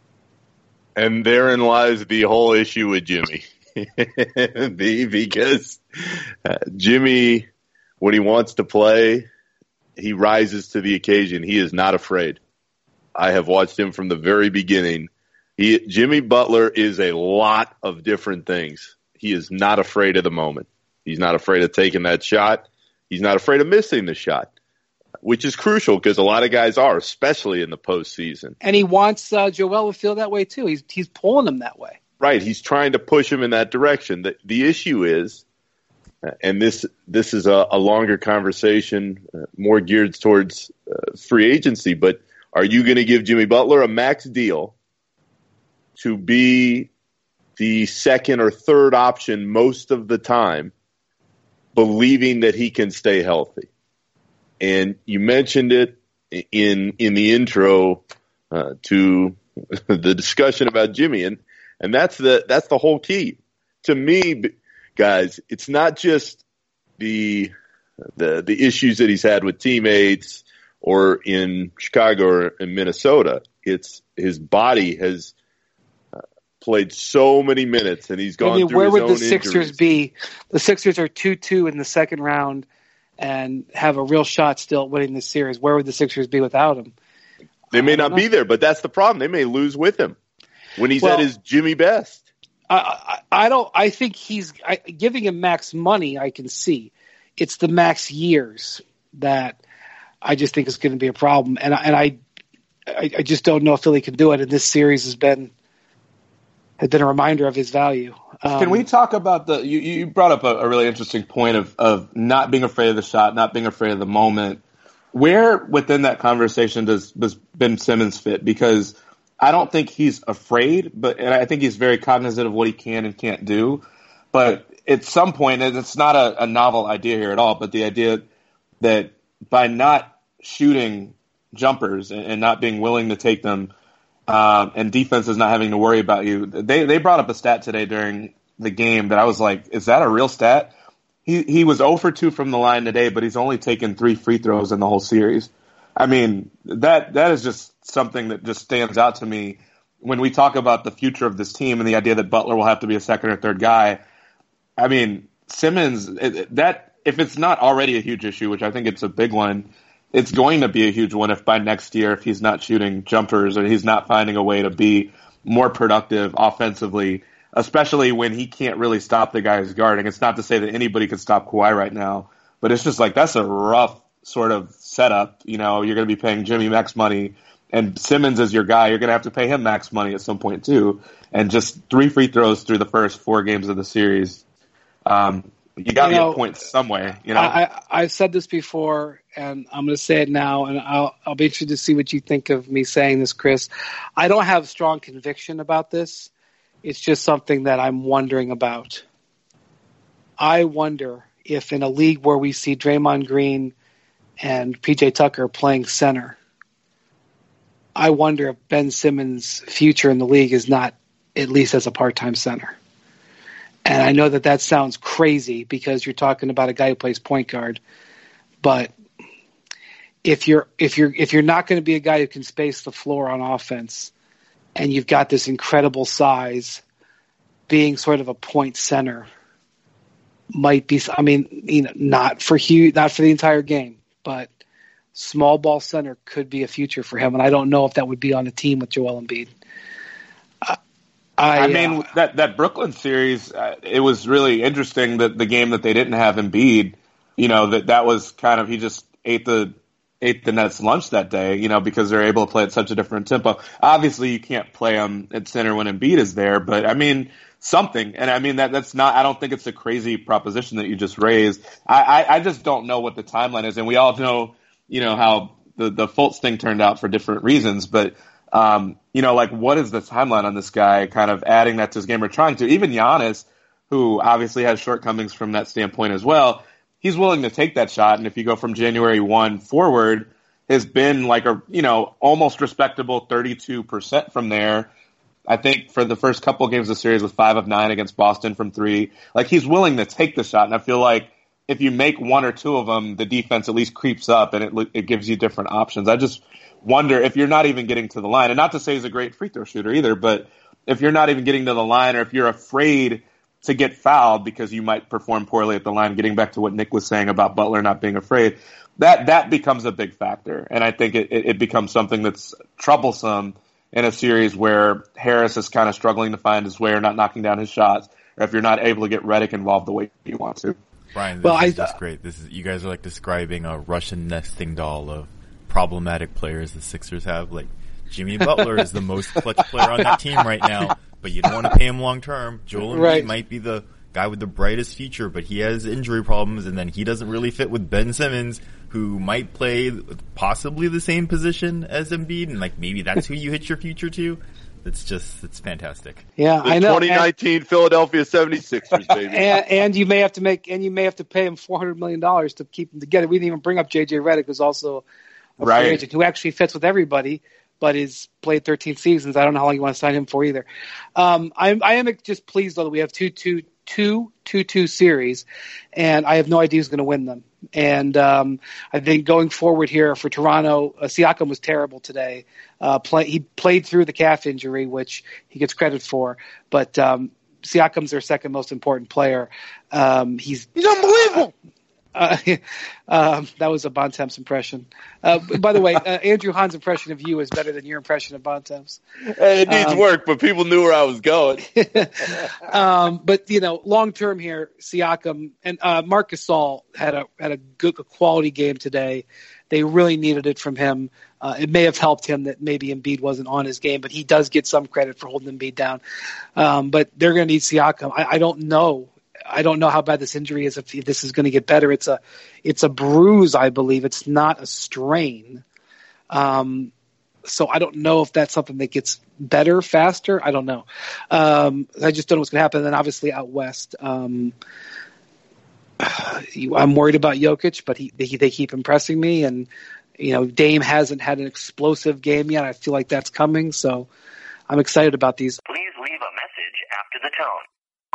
And therein lies the whole issue with Jimmy. the, because uh, Jimmy, when he wants to play, he rises to the occasion. He is not afraid. I have watched him from the very beginning. He, Jimmy Butler is a lot of different things. He is not afraid of the moment. He's not afraid of taking that shot. He's not afraid of missing the shot, which is crucial because a lot of guys are, especially in the postseason. And he wants uh, Joel to feel that way too. He's he's pulling him that way. Right. He's trying to push him in that direction. The, the issue is, and this this is a, a longer conversation, uh, more geared towards uh, free agency, but are you going to give Jimmy Butler a max deal to be the second or third option most of the time, believing that he can stay healthy? And you mentioned it in in the intro uh, to the discussion about Jimmy, and and that's the that's the whole key to me, guys. It's not just the the the issues that he's had with teammates or in Chicago or in Minnesota. It's his body has uh, played so many minutes, and he's gone I mean, through where his would own the Sixers injuries. be? The Sixers are two two in the second round and have a real shot still at winning this series. Where would the Sixers be without him? They may not know. be there, but that's the problem. They may lose with him when he's Well, at his Jimmy best. I, I, I don't. I think he's I, giving him max money. I can see it's the max years that I just think is going to be a problem, and I, and I, I, I just don't know if Philly can do it. And this series has been has been a reminder of his value. Um, Can we talk about the? You, you brought up a, a really interesting point of of not being afraid of the shot, not being afraid of the moment. Where within that conversation does does Ben Simmons fit? Because I don't think he's afraid, but and I think he's very cognizant of what he can and can't do. But at some point, and it's not a, a novel idea here at all, but the idea that by not shooting jumpers and, and not being willing to take them, um, and defenses not having to worry about you, they they brought up a stat today during the game that I was like, is that a real stat? He he was zero for two from the line today, but he's only taken three free throws in the whole series. I mean, that that is just something that just stands out to me when we talk about the future of this team and the idea that Butler will have to be a second or third guy. I mean, Simmons, that if it's not already a huge issue, which I think it's a big one, it's going to be a huge one if by next year, if he's not shooting jumpers or he's not finding a way to be more productive offensively, especially when he can't really stop the guy who's guarding. It's not to say that anybody could stop Kawhi right now, but it's just like that's a rough sort of setup. You know, you're going to be paying Jimmy max money, and Simmons is your guy. You're going to have to pay him max money at some point too. And just three free throws through the first four games of the series. Um, you got to get points some way. You know, I, I, I've said this before, and I'm going to say it now, and I'll, I'll be interested to see what you think of me saying this, Chris. I don't have strong conviction about this. It's just something that I'm wondering about. I wonder if in a league where we see Draymond Green and P J Tucker playing center, I wonder if Ben Simmons' future in the league is not at least as a part-time center. And I know that that sounds crazy because you're talking about a guy who plays point guard, but if you're if you're if you're not going to be a guy who can space the floor on offense, and you've got this incredible size, being sort of a point center might be. I mean, you know, not for huge, not for the entire game, but small ball center could be a future for him. And I don't know if that would be on a team with Joel Embiid. Uh, I, I mean, uh, that that Brooklyn series, uh, it was really interesting that the game that they didn't have Embiid, you know, that that was kind of he just ate the. ate the Nets lunch that day, you know, because they're able to play at such a different tempo. Obviously, you can't play them at center when Embiid is there, but I mean, something. And I mean, that that's not, I don't think it's a crazy proposition that you just raised. I, I, I just don't know what the timeline is. And we all know, you know, how the, the Fultz thing turned out for different reasons. But, um, you know, like, what is the timeline on this guy kind of adding that to his game or trying to? Even Giannis, who obviously has shortcomings from that standpoint as well, he's willing to take that shot, and if you go from January first forward, has been like a, you know, almost respectable thirty-two percent from there. I think for the first couple of games of the series with five of nine against Boston from three, like he's willing to take the shot, and I feel like if you make one or two of them, the defense at least creeps up, and it it gives you different options. I just wonder if you're not even getting to the line, and not to say he's a great free throw shooter either, but if you're not even getting to the line, or if you're afraid to get fouled because you might perform poorly at the line, getting back to what Nick was saying about Butler not being afraid, that that becomes a big factor. And I think it, it, it becomes something that's troublesome in a series where Harris is kind of struggling to find his way or not knocking down his shots, or if you're not able to get Redick involved the way you want to. Brian, this well, is I, just great. This is, you guys are like describing a Russian nesting doll of problematic players the Sixers have. Like, Jimmy Butler is the most clutch player on that team right now, but you don't want to pay him long term. Joel Embiid right. might be the guy with the brightest future, but he has injury problems, and then he doesn't really fit with Ben Simmons, who might play possibly the same position as Embiid, and like maybe that's who you hit your future to. It's just, it's fantastic. Yeah, the I know. twenty nineteen and, Philadelphia seventy-sixers, baby. And, and you may have to make, and you may have to pay him four hundred million dollars to keep them together. We didn't even bring up J J Redick, who's also a right. free agent, who actually fits with everybody, but is played thirteen seasons. I don't know how long you want to sign him for either. Um, I'm, I am just pleased though that we have two, two, two, two, two series, and I have no idea who's going to win them. And um, I think going forward here for Toronto, uh, Siakam was terrible today. Uh, play, he played through the calf injury, which he gets credit for, but um, Siakam's their second most important player. Um, he's he's unbelievable. Uh, um, that was a Bontemps impression. Uh, by the way, uh, Andrew Hahn's impression of you is better than your impression of Bontemps. It needs um, work, but people knew where I was going. um, but you know, long term here, Siakam and uh, Marc Gasol had a had a good a quality game today. They really needed it from him. Uh, it may have helped him that maybe Embiid wasn't on his game, but he does get some credit for holding Embiid down. Um, but they're going to need Siakam. I, I don't know. I don't know how bad this injury is, if this is going to get better. It's a, it's a bruise, I believe. It's not a strain. Um, so I don't know if that's something that gets better faster. I don't know. Um, I just don't know what's going to happen. And then obviously out west, um, I'm worried about Jokic, but he, they, they keep impressing me. And, you know, Dame hasn't had an explosive game yet. I feel like that's coming. So I'm excited about these. Please leave a message after the tone.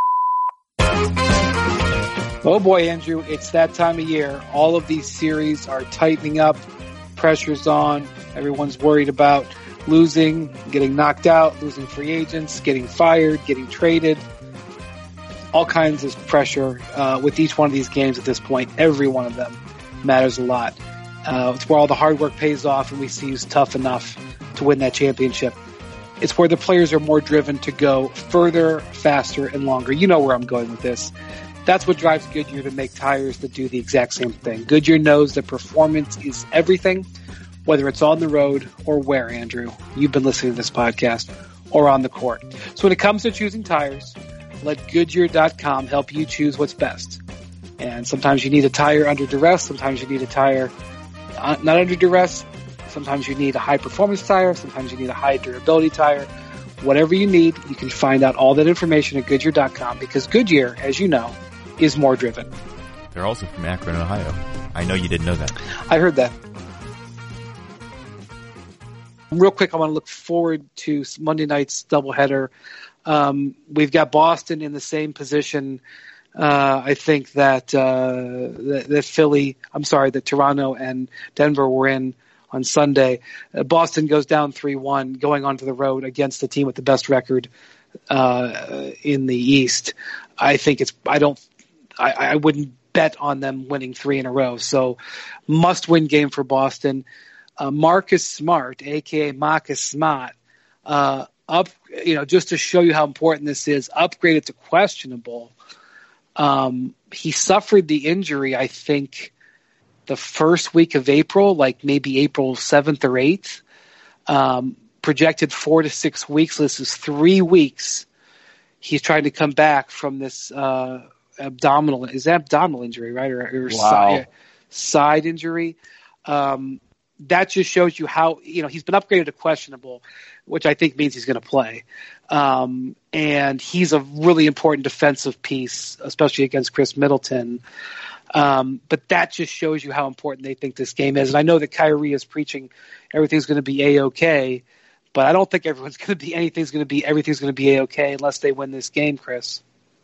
Oh boy, Andrew, it's that time of year. All of these series are tightening up. Pressure's on. Everyone's worried about losing, getting knocked out, losing free agents, getting fired, getting traded. All kinds of pressure uh, with each one of these games at this point. Every one of them matters a lot. Uh, it's where all the hard work pays off and we see who's tough enough to win that championship. It's where the players are more driven to go further, faster, and longer. You know where I'm going with this. That's what drives Goodyear to make tires that do the exact same thing. Goodyear knows that performance is everything, whether it's on the road or where, Andrew. You've been listening to this podcast or on the court. So when it comes to choosing tires, let Goodyear dot com help you choose what's best. And sometimes you need a tire under duress. Sometimes you need a tire not under duress. Sometimes you need a high-performance tire. Sometimes you need a high-durability tire. Whatever you need, you can find out all that information at Goodyear dot com because Goodyear, as you know, is more driven. They're also from Akron, Ohio. I know you didn't know that. I heard that. Real quick, I want to look forward to Monday night's doubleheader. Um, we've got Boston in the same position. Uh, I think that, uh, that that Philly, I'm sorry, that Toronto and Denver were in on Sunday. Uh, Boston goes down three one, going onto the road against the team with the best record uh, in the East. I think it's. I don't. I, I wouldn't bet on them winning three in a row. So, must-win game for Boston. Uh, Marcus Smart, aka Marcus Smart, uh, up. You know, just to show you how important this is, upgraded to questionable. Um, he suffered the injury, I think, the first week of April, like maybe April seventh or eighth. Um, projected four to six weeks. This is three weeks. He's trying to come back from this uh, abdominal, is that abdominal injury, right? Or, or Wow. side, side injury. Um, that just shows you how, you know, he's been upgraded to questionable, which I think means he's going to play. Um, and he's a really important defensive piece, especially against Chris Middleton. Um, but that just shows you how important they think this game is. And I know that Kyrie is preaching everything's going to be A-okay, but I don't think everyone's going to be anything's going to be everything's going to be A-okay unless they win this game, Chris.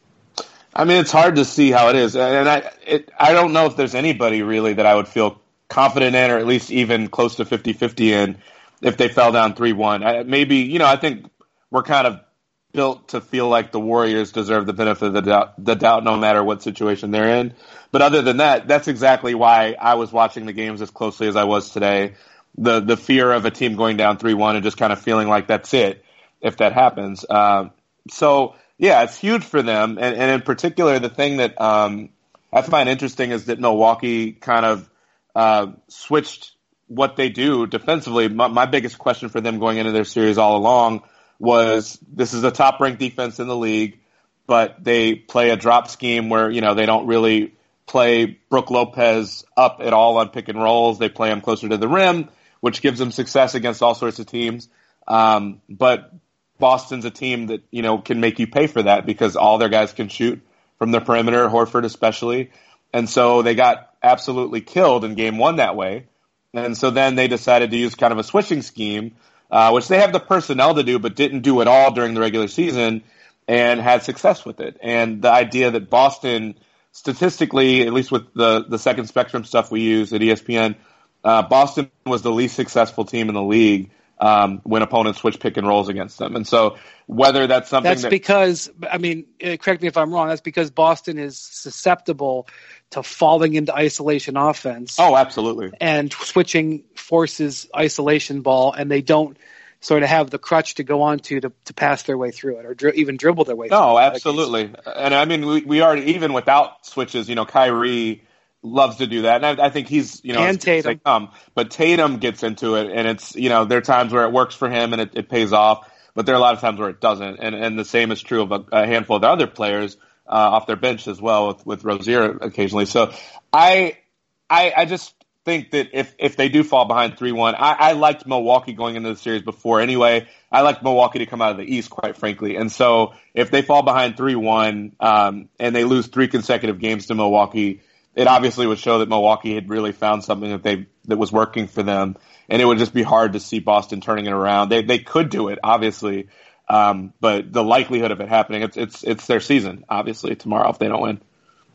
I mean, it's hard to see how it is, and I it, I don't know if there's anybody really that I would feel confident in, or at least even close to fifty-fifty in, if they fell down three one. I, maybe, you know, I think we're kind of built to feel like the Warriors deserve the benefit of the doubt, the doubt no matter what situation they're in. But other than that, that's exactly why I was watching the games as closely as I was today. The the fear of a team going down three one and just kind of feeling like that's it if that happens. Um, so, yeah, it's huge for them. And, and in particular, the thing that um, I find interesting is that Milwaukee kind of uh, switched what they do defensively. My, my biggest question for them going into their series all along was, this is a top-ranked defense in the league, but they play a drop scheme where, you know, they don't really play Brook Lopez up at all on pick and rolls. They play him closer to the rim, which gives them success against all sorts of teams. Um, but Boston's a team that, you know, can make you pay for that because all their guys can shoot from the perimeter, Horford especially. And so they got absolutely killed in game one that way. And so then they decided to use kind of a switching scheme, uh, which they have the personnel to do, but didn't do at all during the regular season, and had success with it. And the idea that Boston, statistically, at least with the, the second spectrum stuff we use at E S P N, uh, Boston was the least successful team in the league um, when opponents switch pick and rolls against them. And so whether that's something that's that, because, I mean, correct me if I'm wrong, that's because Boston is susceptible to falling into isolation offense. Oh, absolutely. And switching forces isolation ball, and they don't sort of have the crutch to go on to to, to pass their way through it, or dri- even dribble their way through no, it. No, absolutely. And I mean, we, we already, even without switches, you know, Kyrie loves to do that. And I, I think he's, you know, and Tatum. Um, but Tatum gets into it, and it's, you know, there are times where it works for him and it, it pays off, but there are a lot of times where it doesn't. And, and the same is true of a, a handful of the other players uh, off their bench as well, with, with Rozier occasionally. So I, I, I just think that if, if they do fall behind three one, I, I liked Milwaukee going into the series before anyway. I liked Milwaukee to come out of the East, quite frankly. And so if they fall behind three one um, and they lose three consecutive games to Milwaukee, it obviously would show that Milwaukee had really found something that they that was working for them, and it would just be hard to see Boston turning it around. They they could do it, obviously, um, but the likelihood of it happening, it's it's it's their season, obviously, tomorrow if they don't win.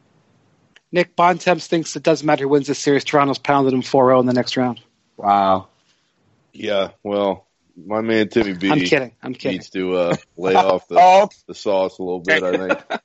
Nick Bontemps thinks it doesn't matter who wins this series. Toronto's pounded them four oh in the next round. Wow. Yeah, well, my man Timmy B. I'm kidding. I'm kidding. Needs to uh, lay off the, oh. the sauce a little bit, I think.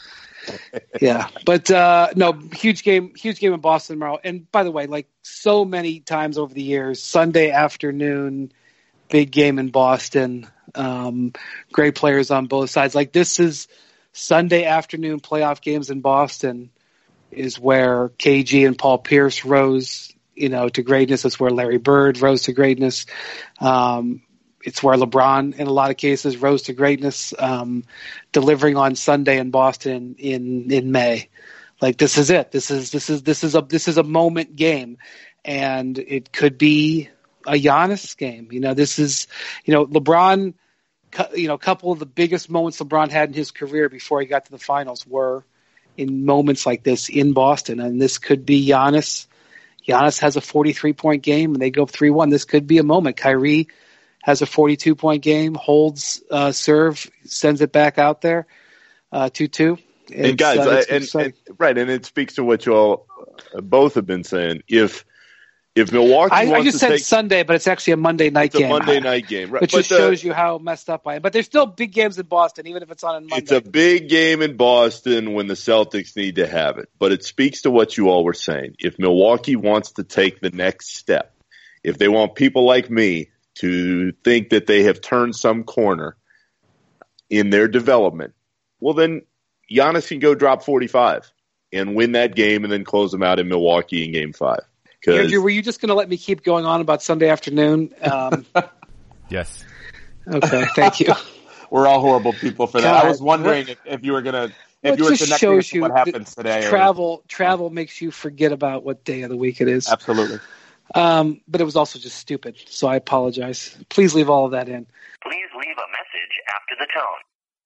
Yeah, but uh, no, huge game, huge game in Boston tomorrow. And by the way, like so many times over the years, Sunday afternoon, big game in Boston. Um, great players on both sides. Like this is Sunday afternoon playoff games in Boston is where K G and Paul Pierce rose, you know, to greatness. It's where Larry Bird rose to greatness. Um, It's where LeBron, in a lot of cases, rose to greatness, um, delivering on Sunday in Boston in, in May. Like this is it. This is this is this is a this is a moment game, and it could be a Giannis game. You know, this is you know LeBron. You know, a couple of the biggest moments LeBron had in his career before he got to the finals were in moments like this in Boston, and this could be Giannis. Giannis has a forty-three point game, and they go three one. This could be a moment. Kyrie has a forty-two point game, holds uh, serve, sends it back out there, uh, two two. And guys, uh, I, and, and right, and it speaks to what you all both have been saying. If if Milwaukee I, wants I just to said take, Sunday, but it's actually a Monday night it's game. a Monday night game, right? Which but just the, shows you how messed up I am. But there's still big games in Boston, even if it's on Monday. It's a big game in Boston when the Celtics need to have it. But it speaks to what you all were saying. If Milwaukee wants to take the next step, if they want people like me to think that they have turned some corner in their development, well then Giannis can go drop forty-five and win that game and then close them out in Milwaukee in game five. Andrew, were you just going to let me keep going on about Sunday afternoon? Um, yes. Okay, thank you. We're all horrible people for that. God, I was wondering if, if you were going to, if well, you were just connecting shows it to you what happens today. Travel, or, travel makes you forget about what day of the week it is. Absolutely. Um, but it was also just stupid, so I apologize. Please leave all of that in. Please leave a message after the tone.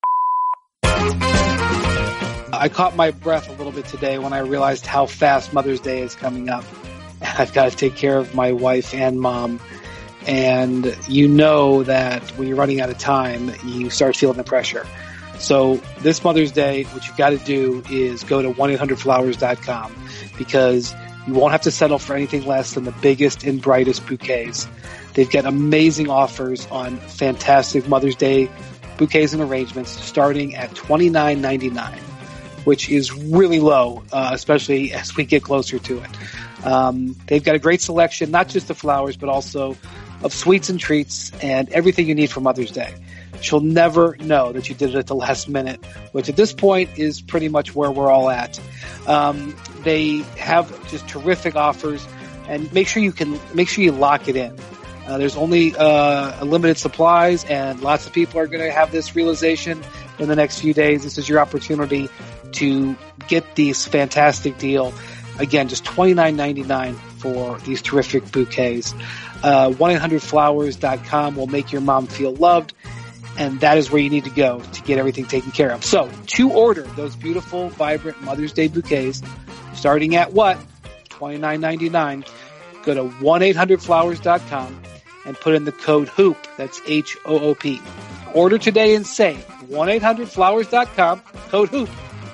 I caught my breath a little bit today when I realized how fast Mother's Day is coming up. I've got to take care of my wife and mom. And you know that when you're running out of time, you start feeling the pressure. So this Mother's Day, what you've got to do is go to one eight hundred flowers dot com because you won't have to settle for anything less than the biggest and brightest bouquets. They've got amazing offers on fantastic Mother's Day bouquets and arrangements starting at twenty-nine ninety-nine, which is really low, uh, especially as we get closer to it. Um, they've got a great selection, not just of flowers, but also of sweets and treats and everything you need for Mother's Day. She'll never know that you did it at the last minute, which at this point is pretty much where we're all at. Um, they have just terrific offers, and make sure you can make sure you lock it in. Uh, there's only uh, limited supplies, and lots of people are going to have this realization in the next few days. This is your opportunity to get this fantastic deal. Again, just twenty-nine ninety-nine for these terrific bouquets. Uh, one eight hundred flowers dot com will make your mom feel loved, and that is where you need to go to get everything taken care of. So, to order those beautiful, vibrant Mother's Day bouquets, starting at what? twenty-nine ninety-nine. Go to one eight hundred flowers dot com and put in the code HOOP. That's H O O P. Order today and save. one eight hundred flowers dot com, code HOOP.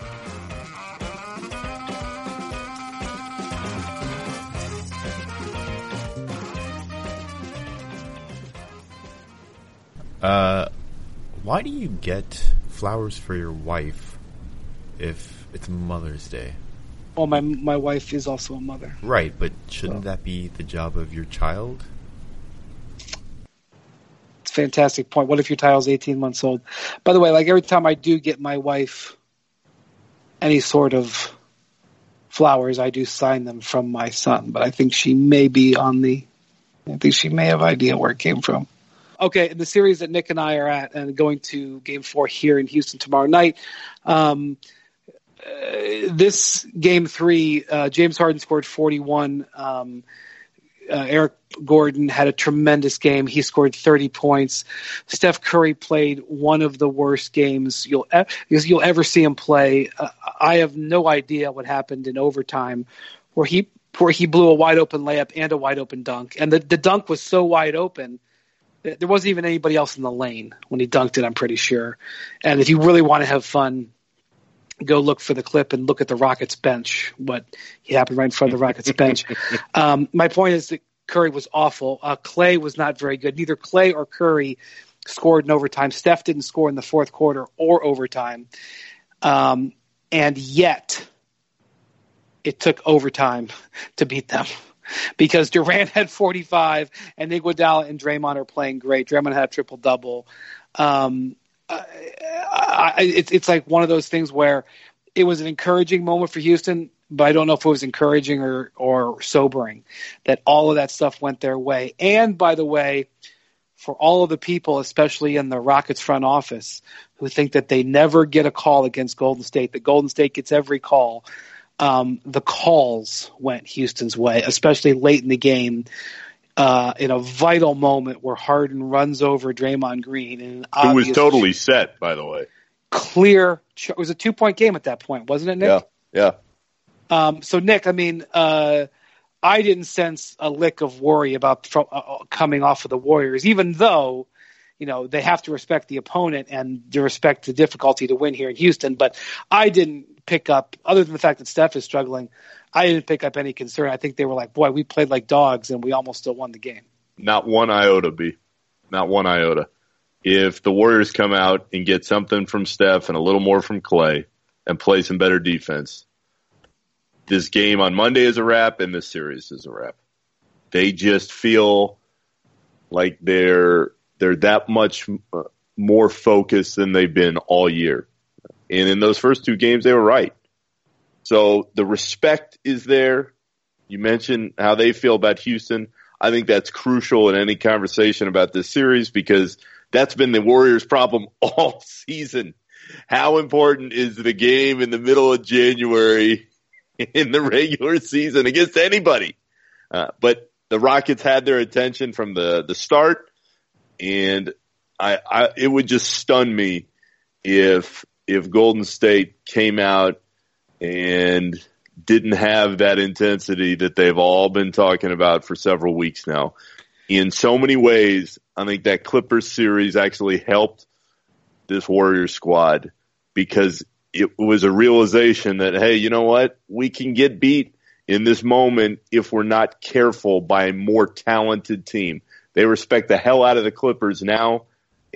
Uh, why do you get flowers for your wife if it's Mother's Day? Well, my my wife is also a mother. Right, but shouldn't So. that be the job of your child? It's a fantastic point. What if your child's eighteen months old? By the way, like every time I do get my wife any sort of flowers, I do sign them from my son. But I think she may be on the, I think she may have idea where it came from. Okay, in the series that Nick and I are at and going to game four here in Houston tomorrow night, um, uh, this game three, uh, James Harden scored forty-one. Um, uh, Eric Gordon had a tremendous game. He scored thirty points. Steph Curry played one of the worst games you'll e- you'll ever see him play. Uh, I have no idea what happened in overtime, where he where he blew a wide open layup and a wide open dunk, and the, the dunk was so wide open. There wasn't even anybody else in the lane when he dunked it, I'm pretty sure. And if you really want to have fun, go look for the clip and look at the Rockets bench, what he happened right in front of the Rockets bench. Um, my point is that Curry was awful. Uh, Clay was not very good. Neither Clay or Curry scored in overtime. Steph didn't score in the fourth quarter or overtime. Um, and yet it took overtime to beat them. Because Durant had forty-five, and Iguodala and Draymond are playing great. Draymond had a triple-double. Um, I, I, it's, it's like one of those things where it was an encouraging moment for Houston, but I don't know if it was encouraging or, or sobering that all of that stuff went their way. And, by the way, for all of the people, especially in the Rockets front office, who think that they never get a call against Golden State, that Golden State gets every call, Um, the calls went Houston's way, especially late in the game, uh, in a vital moment where Harden runs over Draymond Green. And Who was totally set, by the way. Clear. It was a two-point game at that point, wasn't it, Nick? Yeah, yeah. Um, so, Nick, I mean, uh, I didn't sense a lick of worry about from, uh, coming off of the Warriors, even though, you know, they have to respect the opponent and to respect the difficulty to win here in Houston. But I didn't pick up, other than the fact that Steph is struggling, I didn't pick up any concern. I think they were like, boy, we played like dogs and we almost still won the game. Not one iota, B. Not one iota. If the Warriors come out and get something from Steph and a little more from Clay and play some better defense, this game on Monday is a wrap and this series is a wrap. They just feel like they're they're that much more focused than they've been all year. And in those first two games, they were right. So the respect is there. You mentioned how they feel about Houston. I think that's crucial in any conversation about this series because that's been the Warriors' problem all season. How important is the game in the middle of January in the regular season against anybody? Uh, but the Rockets had their attention from the, the start, and I, I it would just stun me if if Golden State came out and didn't have that intensity that they've all been talking about for several weeks now. In so many ways, I think that Clippers series actually helped this Warriors squad because it was a realization that, hey, you know what? We can get beat in this moment if we're not careful by a more talented team. They respect the hell out of the Clippers now,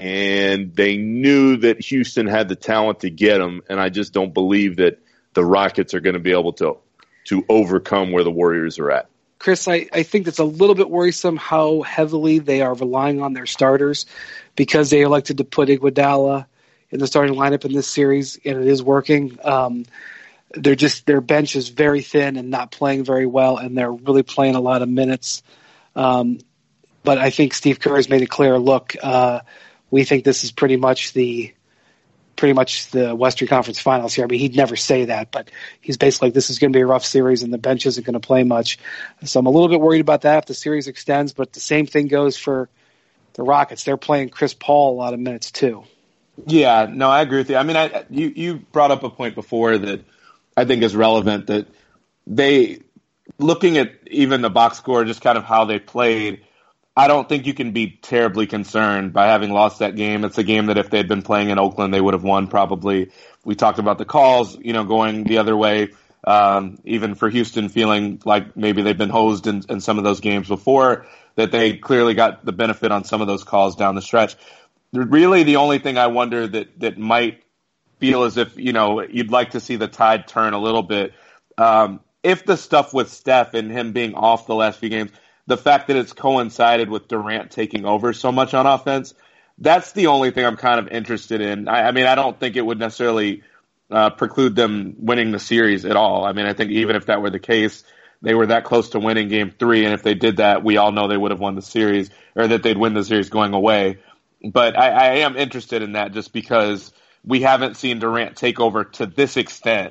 and they knew that Houston had the talent to get them, and I just don't believe that the Rockets are going to be able to to overcome where the Warriors are at. Chris, I, I think it's a little bit worrisome how heavily they are relying on their starters because they elected to put Iguodala in the starting lineup in this series, and it is working. Um, they're just their bench is very thin and not playing very well, and they're really playing a lot of minutes. Um, but I think Steve Kerr has made it clear, look, uh, we think this is pretty much the pretty much the Western Conference Finals here. I mean, he'd never say that, but he's basically like, this is going to be a rough series and the bench isn't going to play much. So I'm a little bit worried about that if the series extends, but the same thing goes for the Rockets. They're playing Chris Paul a lot of minutes too. Yeah, no, I agree with you. I mean, I, you, you brought up a point before that I think is relevant, that they, looking at even the box score, just kind of how they played, I don't think you can be terribly concerned by having lost that game. It's a game that if they had been playing in Oakland, they would have won probably. We talked about the calls, you know, going the other way, um, even for Houston feeling like maybe they've been hosed in, in some of those games before, that they clearly got the benefit on some of those calls down the stretch. Really, the only thing I wonder that, that might feel as if, you know, you'd like to see the tide turn a little bit. Um, if the stuff with Steph and him being off the last few games, the fact that it's coincided with Durant taking over so much on offense, that's the only thing I'm kind of interested in. I, I mean, I don't think it would necessarily uh, preclude them winning the series at all. I mean, I think even if that were the case, they were that close to winning game three, and if they did that, we all know they would have won the series, or that they'd win the series going away. But I, I am interested in that just because we haven't seen Durant take over to this extent.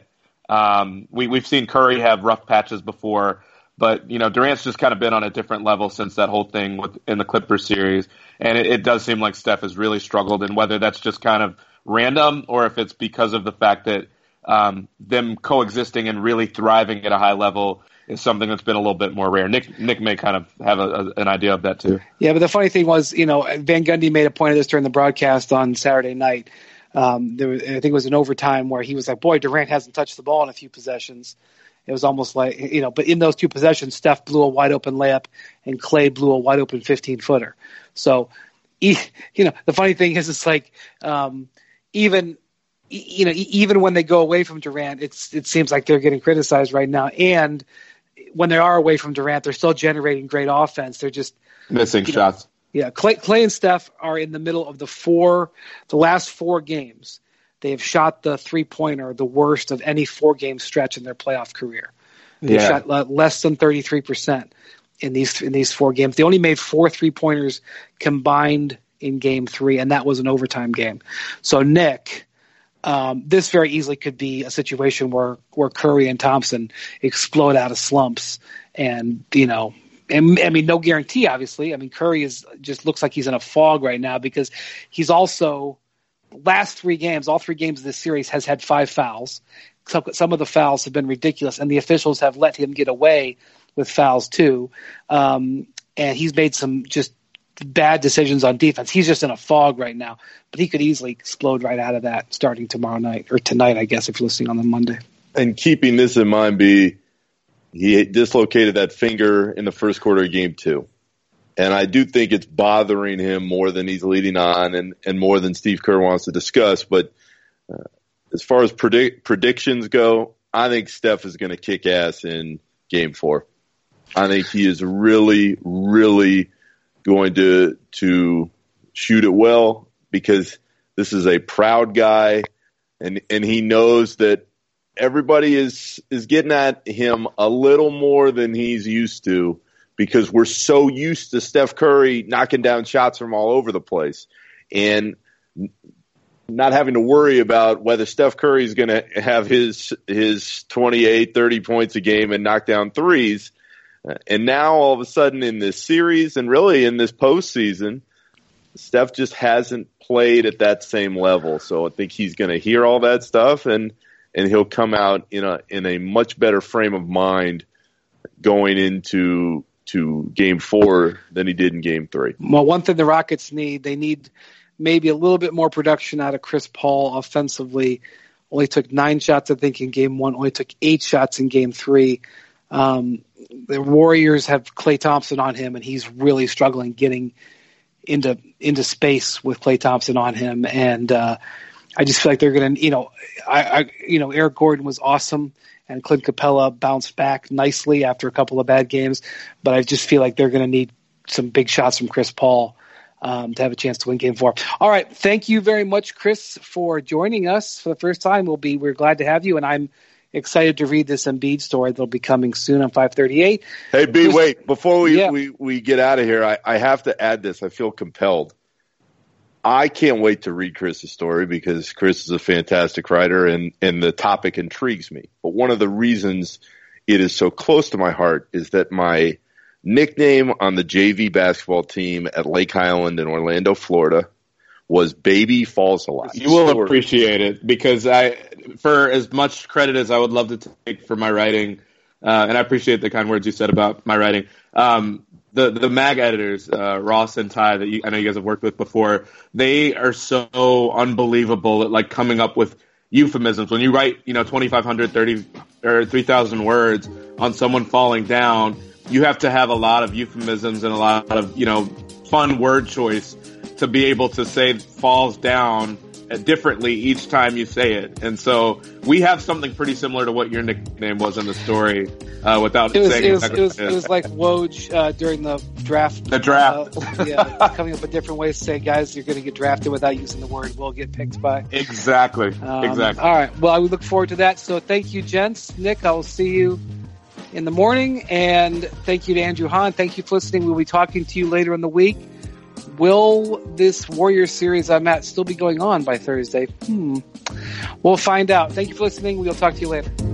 Um, we, we've seen Curry have rough patches before, but, you know, Durant's just kind of been on a different level since that whole thing with, in the Clippers series. And it, it does seem like Steph has really struggled, and whether that's just kind of random or if it's because of the fact that um, them coexisting and really thriving at a high level is something that's been a little bit more rare. Nick Nick may kind of have a, a, an idea of that too. Yeah, but the funny thing was, you know, Van Gundy made a point of this during the broadcast on Saturday night. Um, there was, I think it was an overtime where he was like, boy, Durant hasn't touched the ball in a few possessions. It was almost like, you know, but in those two possessions, Steph blew a wide open layup and Clay blew a wide open fifteen footer. So, you know, the funny thing is, it's like, um, even, you know, even when they go away from Durant, it's, it seems like they're getting criticized right now. And when they are away from Durant, they're still generating great offense. They're just missing shots. Know, yeah. Clay, Clay and Steph are in the middle of the four, the last four games. They have shot the three-pointer the worst of any four-game stretch in their playoff career. They yeah. shot less than thirty-three percent in these in these four games. They only made four three-pointers combined in game three, and that was an overtime game. So, Nick, um, this very easily could be a situation where, where Curry and Thompson explode out of slumps. And, you know, and, I mean, no guarantee, obviously. I mean, Curry is just looks like he's in a fog right now because he's also – last three games, all three games of this series has had five fouls. Some, some of the fouls have been ridiculous, and the officials have let him get away with fouls too. Um, and he's made some just bad decisions on defense. He's just in a fog right now, but he could easily explode right out of that starting tomorrow night, or tonight, I guess, if you're listening on the Monday. And keeping this in mind, B, he dislocated that finger in the first quarter of game two. And I do think it's bothering him more than he's leading on and, and more than Steve Kerr wants to discuss. But uh, as far as predict, predictions go, I think Steph is going to kick ass in game four. I think he is really, really going to to shoot it well, because this is a proud guy, and and he knows that everybody is is getting at him a little more than he's used to, because we're so used to Steph Curry knocking down shots from all over the place and not having to worry about whether Steph Curry is going to have his his twenty-eight, thirty points a game and knock down threes. And now all of a sudden in this series and really in this postseason, Steph just hasn't played at that same level. So I think he's going to hear all that stuff, and and he'll come out in a in a much better frame of mind going into to game four than he did in game three. Well, one thing the Rockets need, they need maybe a little bit more production out of Chris Paul offensively. Only took nine shots, I think, in game one. Only took eight shots in game three. Um, the Warriors have Klay Thompson on him, and he's really struggling getting into into space with Klay Thompson on him. And uh, I just feel like they're going to, you know, I, I, you know, Eric Gordon was awesome, and Clint Capella bounced back nicely after a couple of bad games. But I just feel like they're going to need some big shots from Chris Paul um, to have a chance to win Game Four. All right, thank you very much, Chris, for joining us for the first time. We'll be we're glad to have you, and I'm excited to read this Embiid story that'll be coming soon on five thirty-eight. Hey, B, Chris, wait before we yeah. we, we get out of here. I, I have to add this. I feel compelled. I can't wait to read Chris's story, because Chris is a fantastic writer, and, and the topic intrigues me. But one of the reasons it is so close to my heart is that my nickname on the J V basketball team at Lake Highland in Orlando, Florida, was Baby Falls a Lot. You will appreciate it, because I, for as much credit as I would love to take for my writing, uh, and I appreciate the kind words you said about my writing, um, the the mag editors, uh, Ross and Ty, that you, I know you guys have worked with before, they are so unbelievable at like coming up with euphemisms. When you write, you know, twenty-five hundred, thirty or three thousand words on someone falling down, you have to have a lot of euphemisms and a lot of, you know, fun word choice to be able to say falls down differently each time you say it. And so we have something pretty similar to what your nickname was in the story, uh, without it was, saying it was, exactly it was, it was like Woj uh, during the draft. The draft. Uh, yeah, coming up with different ways to say, guys, you're going to get drafted without using the word will get picked by. Exactly. Um, exactly. All right. Well, I would look forward to that. So thank you, gents. Nick, I will see you in the morning. And thank you to Andrew Hahn. Thank you for listening. We'll be talking to you later in the week. Will this Warriors series I'm at still be going on by Thursday? Hmm. We'll find out. Thank you for listening. We'll talk to you later.